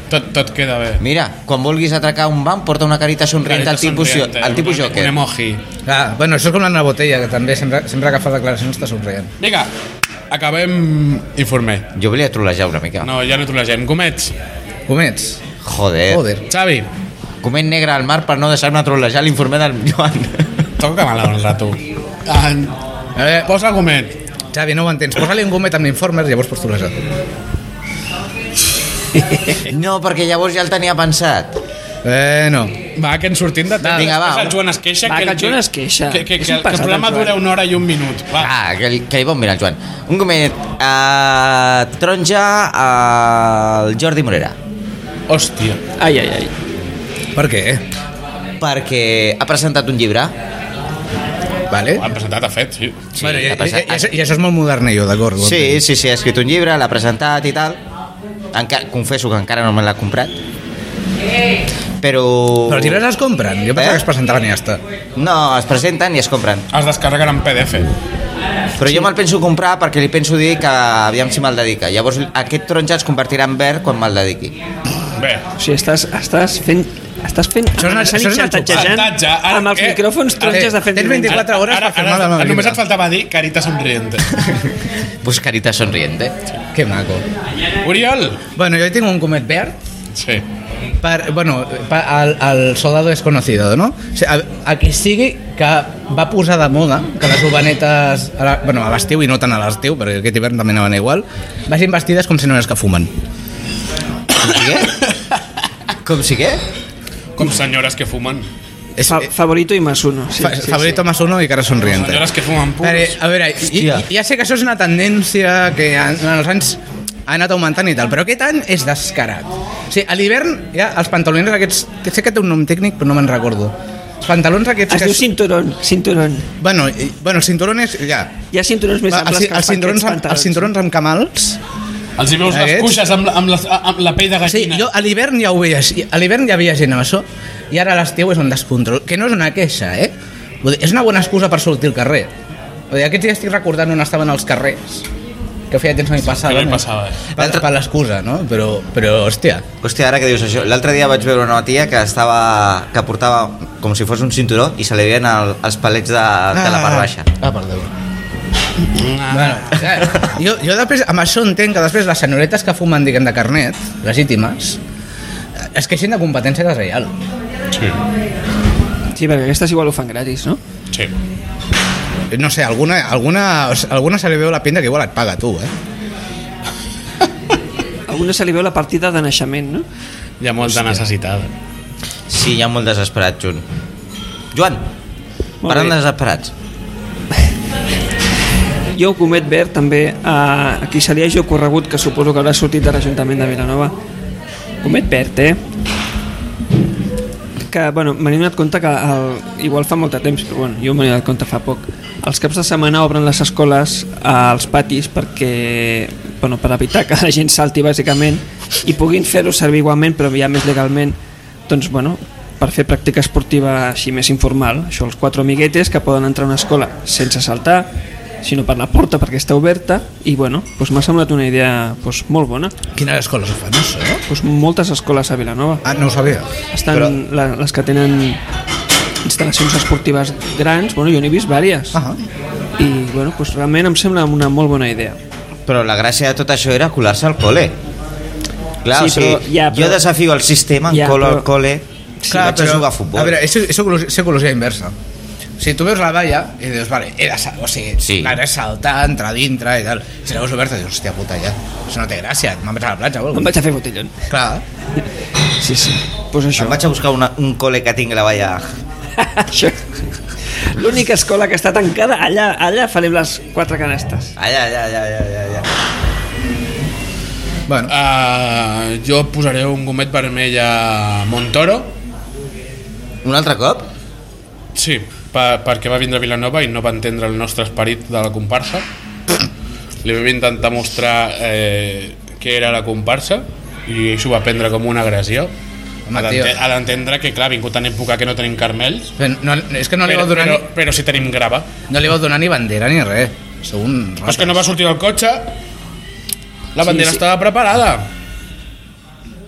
Tot, tot queda bé. Mira, quan vulguis atracar un banc, porta una carita somrient Carita al tipus, somriente, al tipus un, Joker. un emoji. Ah, bueno, això és com l'Anna Botella, que també sempre, sempre que fa declaracions està somrient. Vinga, acabem informer. Jo volia trolejar una mica. No, ja no trolegem. Gomets. Comets. Joder. Joder. Xavi, Coment negre al mar per no deixar-me trolejar l'informe del Joan. toca mal el rato. Ah, A veure, posa gomet. Xavi, no ho entens. Posa-li un gomet amb l'informer i llavors pots trolejar. No, perquè llavors ja el tenia pensat. Eh, no. Va, que ens sortim de temps. Vinga, va. Després el Joan es queixa. Va, que, que el Joan es queixa. Que, que, És que, un el, que el passat, programa el Joan. dura una hora i un minut. Va. Ah, que li, que li bon mirar el Joan. Un gomet uh, taronja al Jordi Morera. Hòstia. Ai, ai, ai. Per què? Perquè ha presentat un llibre. Vale. Ho han presentat, ha fet, sí. Sí, bueno, i, ha i, passat- i, això- i això és molt modernillo, d'acord? Sí, sí, sí, ha escrit un llibre, l'ha presentat i tal. Enca confesso que encara no me l'ha comprat. Però... Però els llibres es compren? Jo pensava Eh? que es presentaven i ja està. No, es presenten i es compren. Es descarreguen en P D F. Però jo me'l penso comprar perquè li penso dir que aviam si me'l dedica. Llavors aquest taronja es convertirà en verd quan me'l dediqui. Bé. O sigui, estàs, estàs fent... Estàs fent... Això és una- amenaçant això i és una xantatjejant xupatge. Ara, amb els eh? micròfons taronges de fent... Tens vint-i-quatre hores Ara, per firmar ara, la meva només llibre. et faltava dir carita somriente. Pues carita sonriente. Que maco. Oriol. Bueno, jo hi tinc un comet verd Sí. per, bueno, per, el, el soldado desconocido, no? O sigui, a, a qui sigui que va posar de moda que les jovenetes, a la, bueno, a l'estiu i no tant a l'estiu, perquè aquest hivern també anaven igual, vagin vestides com senyores que fumen. Com si què? Com si què? Com senyores que fumen. És, Fa, eh, favorito i más uno. Sí, fa, sí, favorito más uno i cara sonriente. Senyores que fumen A veure, purs. a veure i, Hòstia. ja sé que això és una tendència que en, en els anys ha anat augmentant i tal, però aquest any és descarat. O sigui, a l'hivern ja els pantalons aquests, que sé que té un nom tècnic però no me'n recordo. Els pantalons aquests Es que... diu cinturón, cinturón. Bueno, i, bueno, els cinturones, ja. Hi ha cinturons més Va, amples els, que els, cinturons, amb, els cinturons amb camals. Els hi veus les Aquests? cuixes amb, la- amb, les, amb la pell de Sí, gallina. jo a l'hivern ja ho veia, a l'hivern ja havia gent amb això, i ara a l'estiu és un descontrol, que no és una queixa, eh? Vull dir, és una bona excusa per sortir al carrer. Vull dir, aquests dies estic recordant on estaven els carrers, que feia temps no hi passava. Que no hi no? passava, eh? Per, per l'excusa, no? Però, però, hòstia, Hòstia, ara que dius això, l'altre dia vaig veure una tia que estava que portava com si fos un cinturó i se li veien el, els palets de, de la part baixa. Ah, per Déu. Bueno, ja, jo, jo després, amb això entenc que després les senyoretes que fumen, diguem, de carnet, legítimes, es queixen de competència deslleial. Sí. Sí, perquè aquestes igual ho fan gratis, no? Sí. No sé, alguna, alguna, alguna se li veu la pinta que igual et paga tu, eh? A una se li veu la partida de naixement, no? Hi ha molta necessitat. Sí, hi ha molt desesperats, Jun. Joan, Molt parlant bé. de desesperats. Jo, Comet Verd, també, a, a qui se li hagi ocorregut, que suposo que haurà sortit de l'Ajuntament de Vilanova. Comet Verd, eh? Que, bueno, m'he donat compte que el, igual fa molt de temps, però bueno, jo m'he donat compte fa poc. Els caps de setmana obren les escoles als patis perquè, bueno, per evitar que la gent salti bàsicament i puguin fer-ho servir igualment, però ja més legalment, doncs, bueno, per fer pràctica esportiva així més informal. Això, els quatre amiguetes que poden entrar a una escola sense saltar, sinó per la porta perquè està oberta, i bueno, doncs m'ha semblat una idea doncs, molt bona. Quines escoles ho fan, això? Doncs moltes escoles a Vilanova. Ah, no ho sabia. Estan Però- la, les que tenen instal·lacions esportives grans, bueno, jo n'he vist vàries. Ah, I bueno, doncs realment em sembla una molt bona idea. Però la gràcia de tot això era colar-se al col·le. Clar, Sí, o sigui, però- ja, jo però- desafio el sistema, em Ja, colo però- al col·le i vaig a jugar a futbol. A veure, és, és, psicologia, és psicologia inversa. O sigui, tu veus la valla i dius, vale, he de, sal- o sigui, Sí. he de saltar, entrar dintre i tal. Si la veus oberta, dius, hòstia puta, ja. Això no té gràcia, me'n vaig a la platja o Em alguna vaig a fer botellón. Clar. Sí, sí. Doncs això. Em vaig a buscar una, un col·le que tingui la valla. això. L'única escola que està tancada, allà, allà farem les quatre canastes. Allà, allà, allà, allà, allà, allà. Bueno, Uh, jo posaré un gomet vermell a Montoro. Un altre cop? Sí, per, perquè va vindre a Vilanova i no va entendre el nostre esperit de la comparsa. Li vam intentar mostrar eh, què era la comparsa i ell s'ho va prendre com una agressió. Home, Ha tio. d'ente- ha d'entendre que, clar, ha vingut en època que no tenim carmels, no, és que no li però, vau donar, però, ni, però sí tenim grava. no li vau donar ni bandera ni res. Sou un Però és que no va sortir del cotxe, la bandera sí. estava preparada.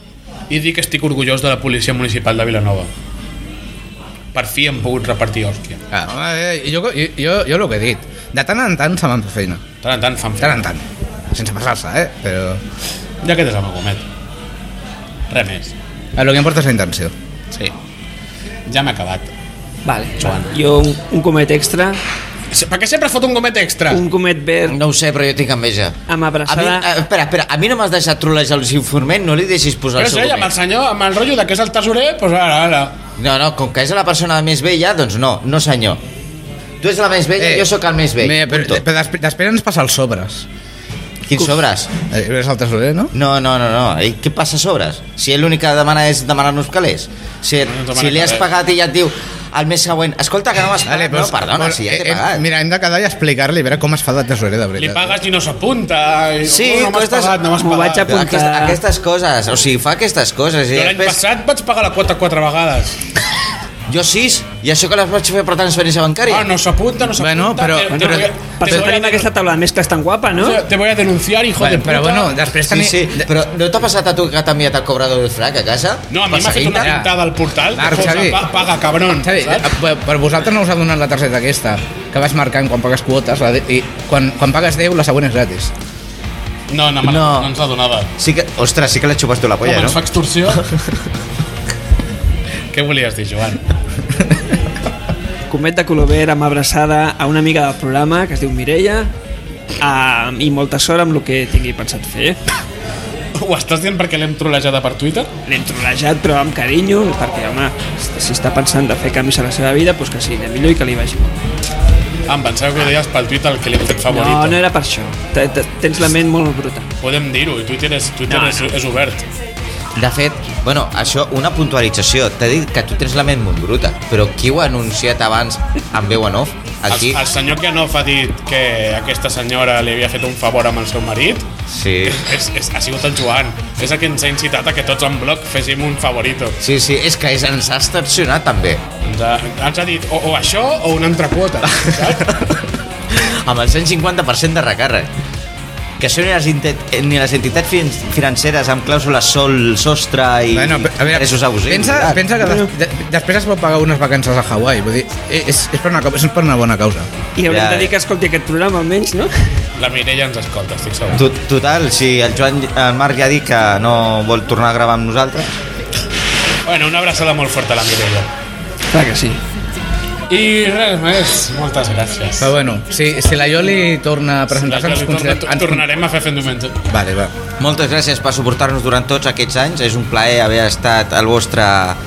i dir que estic orgullós de la policia municipal de Vilanova. Per fi hem pogut repartir hòstia. Ah, home, jo, jo, jo, jo el que he dit, de tant en tant se m'han fet feina. De tant en tant fan De tant en feina. tant. Sense passar-se, eh? Però... Ja aquest és el meu gomet. Res més. El que importa és la intenció. Sí. Ja m'he acabat. Vale, Joan. jo un, un comet extra, Per què sempre fot un gomet extra? un comet verd No ho sé, però jo tinc enveja. amb A mi, abraçada... eh, espera, espera, a mi no m'has deixat trolejar l'informent, no li deixis posar Però el seu sí, amb el document. senyor, amb el rotllo de que és el tesorer, doncs ara, ara. No, no, com que és la persona més vella, doncs no, no senyor. Tu ets la més vella, jo sóc el més vell. Mira, però, punto. però després, després ens passa els sobres. Quins sobres? Eh, És el tesorer, no? No, no, no, no. I què passa a sobres? Si ell l'únic que demana és demanar-nos calés. Si, No ens demana si li has calés. pagat i ja et diu al mes següent, escolta, que no m'has pagat. pues, no, perdona, pues, si ja t'he eh, pagat. Mira, hem de quedar i explicar-li a veure com es fa de tesorer, de Li veritat. pagues i no s'apunta. i, Sí, oh, no m'has coses- pagat, no m'has M'ho vaig pagat. apuntar. Aquesta, aquestes coses, o sigui, fa aquestes coses. I Jo l'any després, passat vaig pagar la quota quatre vegades. jo sis, i això que les vaig fer per transferència bancària. Ah, no s'apunta, no s'apunta. Bueno, però- te, te, però- voy a- Per te això voy a tenim aquesta taula de mescles tan guapa, no? Te voy a denunciar, hijo Bueno, de puta. però bueno, després Sí, tenir... sí, però no t'ha passat a tu que t'ha enviat el cobrador del frac a casa? No, a mi Per m'ha fet una seguir-te? pintada al portal. Clar, que posa, Xavi. "Pa- Paga, cabron. Xavi, saps? eh, per vosaltres no us ha donat la targeta aquesta que vas marcant quan pagues quotes la de, i quan, quan pagues deu la següent és gratis. No, no, me la- No. no ens l'ha donada. Sí que, ostres, sí que l'he xupat tu la polla, Com no? ens fa extorsió? Què volies dir, Joan? Comet de color verd amb abraçada a una amiga del programa que es diu Mireia, a, i molta sort amb el que tingui pensat fer. Ho estàs dient perquè l'hem trolejada per Twitter? L'hem trolejat però amb carinyo, perquè home, si està pensant de fer canvis a la seva vida, doncs que sigui millor i que li vagi molt. Ah, em pensava que ho deies pel Twitter el que li hem fet favorito. No, no era per això. Te- te- Tens la ment molt bruta. Podem dir-ho, i Twitter, és, Twitter No, és, no. és obert. De fet, bueno, això, una puntualització. T'he dit que tu tens la ment molt bruta, però qui ho ha anunciat abans en veu en off? Aquí? El, el senyor Kianov ha dit que aquesta senyora li havia fet un favor amb el seu marit. Sí. És, és, ha sigut el Joan. És el que ens ha incitat a que tots en bloc féssim un favorito. Sí, sí, és que és, ens ha extorsionat també. Ens ha, ens ha dit o, o això o una altra quota, saps? Amb el cent cinquanta per cent de recàrrec. Que això ni les, enti- ni les entitats fin financeres amb clàusules sol, sostre i Bueno, a veure, interessos abusius. pensa, pensa que des, de, després es pot pagar unes vacances a Hawaii. Vull dir, és, és, per una, cau- és per una bona causa. I haurem Ja, de dir ja. que escolti aquest programa almenys, no? La Mireia ens escolta, estic segur. To- Total, si el Joan, el Marc ja ha dit que no vol tornar a gravar amb nosaltres. Bueno, una abraçada molt forta a la Mireia. Clar que sí. I res més, moltes gràcies. Però bueno, si, si la Ioli torna a La presentar-se, que ens, li torna, consider- ens, tornarem a fer fent diumenge. Vale, va. Moltes gràcies per suportar-nos durant tots aquests anys. És un plaer haver estat el vostre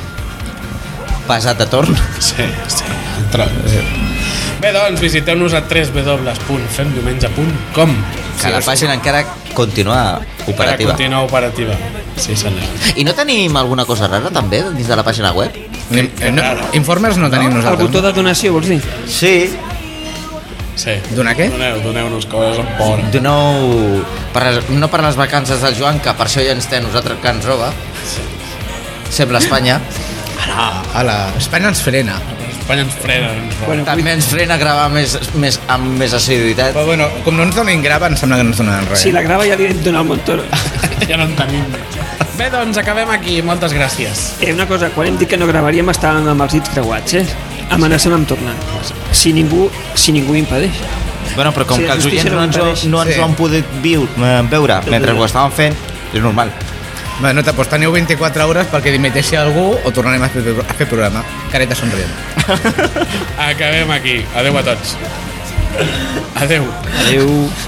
pesat de torn. Sí, sí. Entra. Bé, doncs, visiteu-nos a w w w punt fem diumenge punt com. Que la pàgina encara continua operativa. Continua operativa. Sí, senyor. I no tenim alguna cosa rara també dins de la pàgina web? Ni- eh, no, informes no tenim El nosaltres. botó de donació, vols dir? Sí, Sí. Donar què? Doneu, doneu-nos coses en por. doneu per, les- no per les vacances del Joan, que per això ja ens té a nosaltres que ens roba. Sembla Espanya. Ala, Espanya ens frena. Espanya ens frena. Ens roba. Bueno, També ens frena a gravar més, més, amb més assiduïtat. Però bueno, com no ens donin grava, em sembla que no ens donaran res. si la grava ja li hem donat el Montoro. Ja no en tenim. Bé, doncs acabem aquí. Moltes gràcies. Eh, una cosa, quan hem dit que no gravaríem estàvem amb els dits creuats, eh? Amenacem amb tornar. Si ningú, si ningú impedeix. Bueno, però com Sí, que la els justícia oients no no ens, impedeix. ho- no ens Sí. ho han pogut viu, eh, veure mentre ho estàvem fent, és normal. Bueno, doncs teniu vint-i-quatre hores perquè dimiteixi algú o tornarem a fer, a fer programa. Careta somrient. Acabem aquí. Adeu a tots. Adeu. Adéu.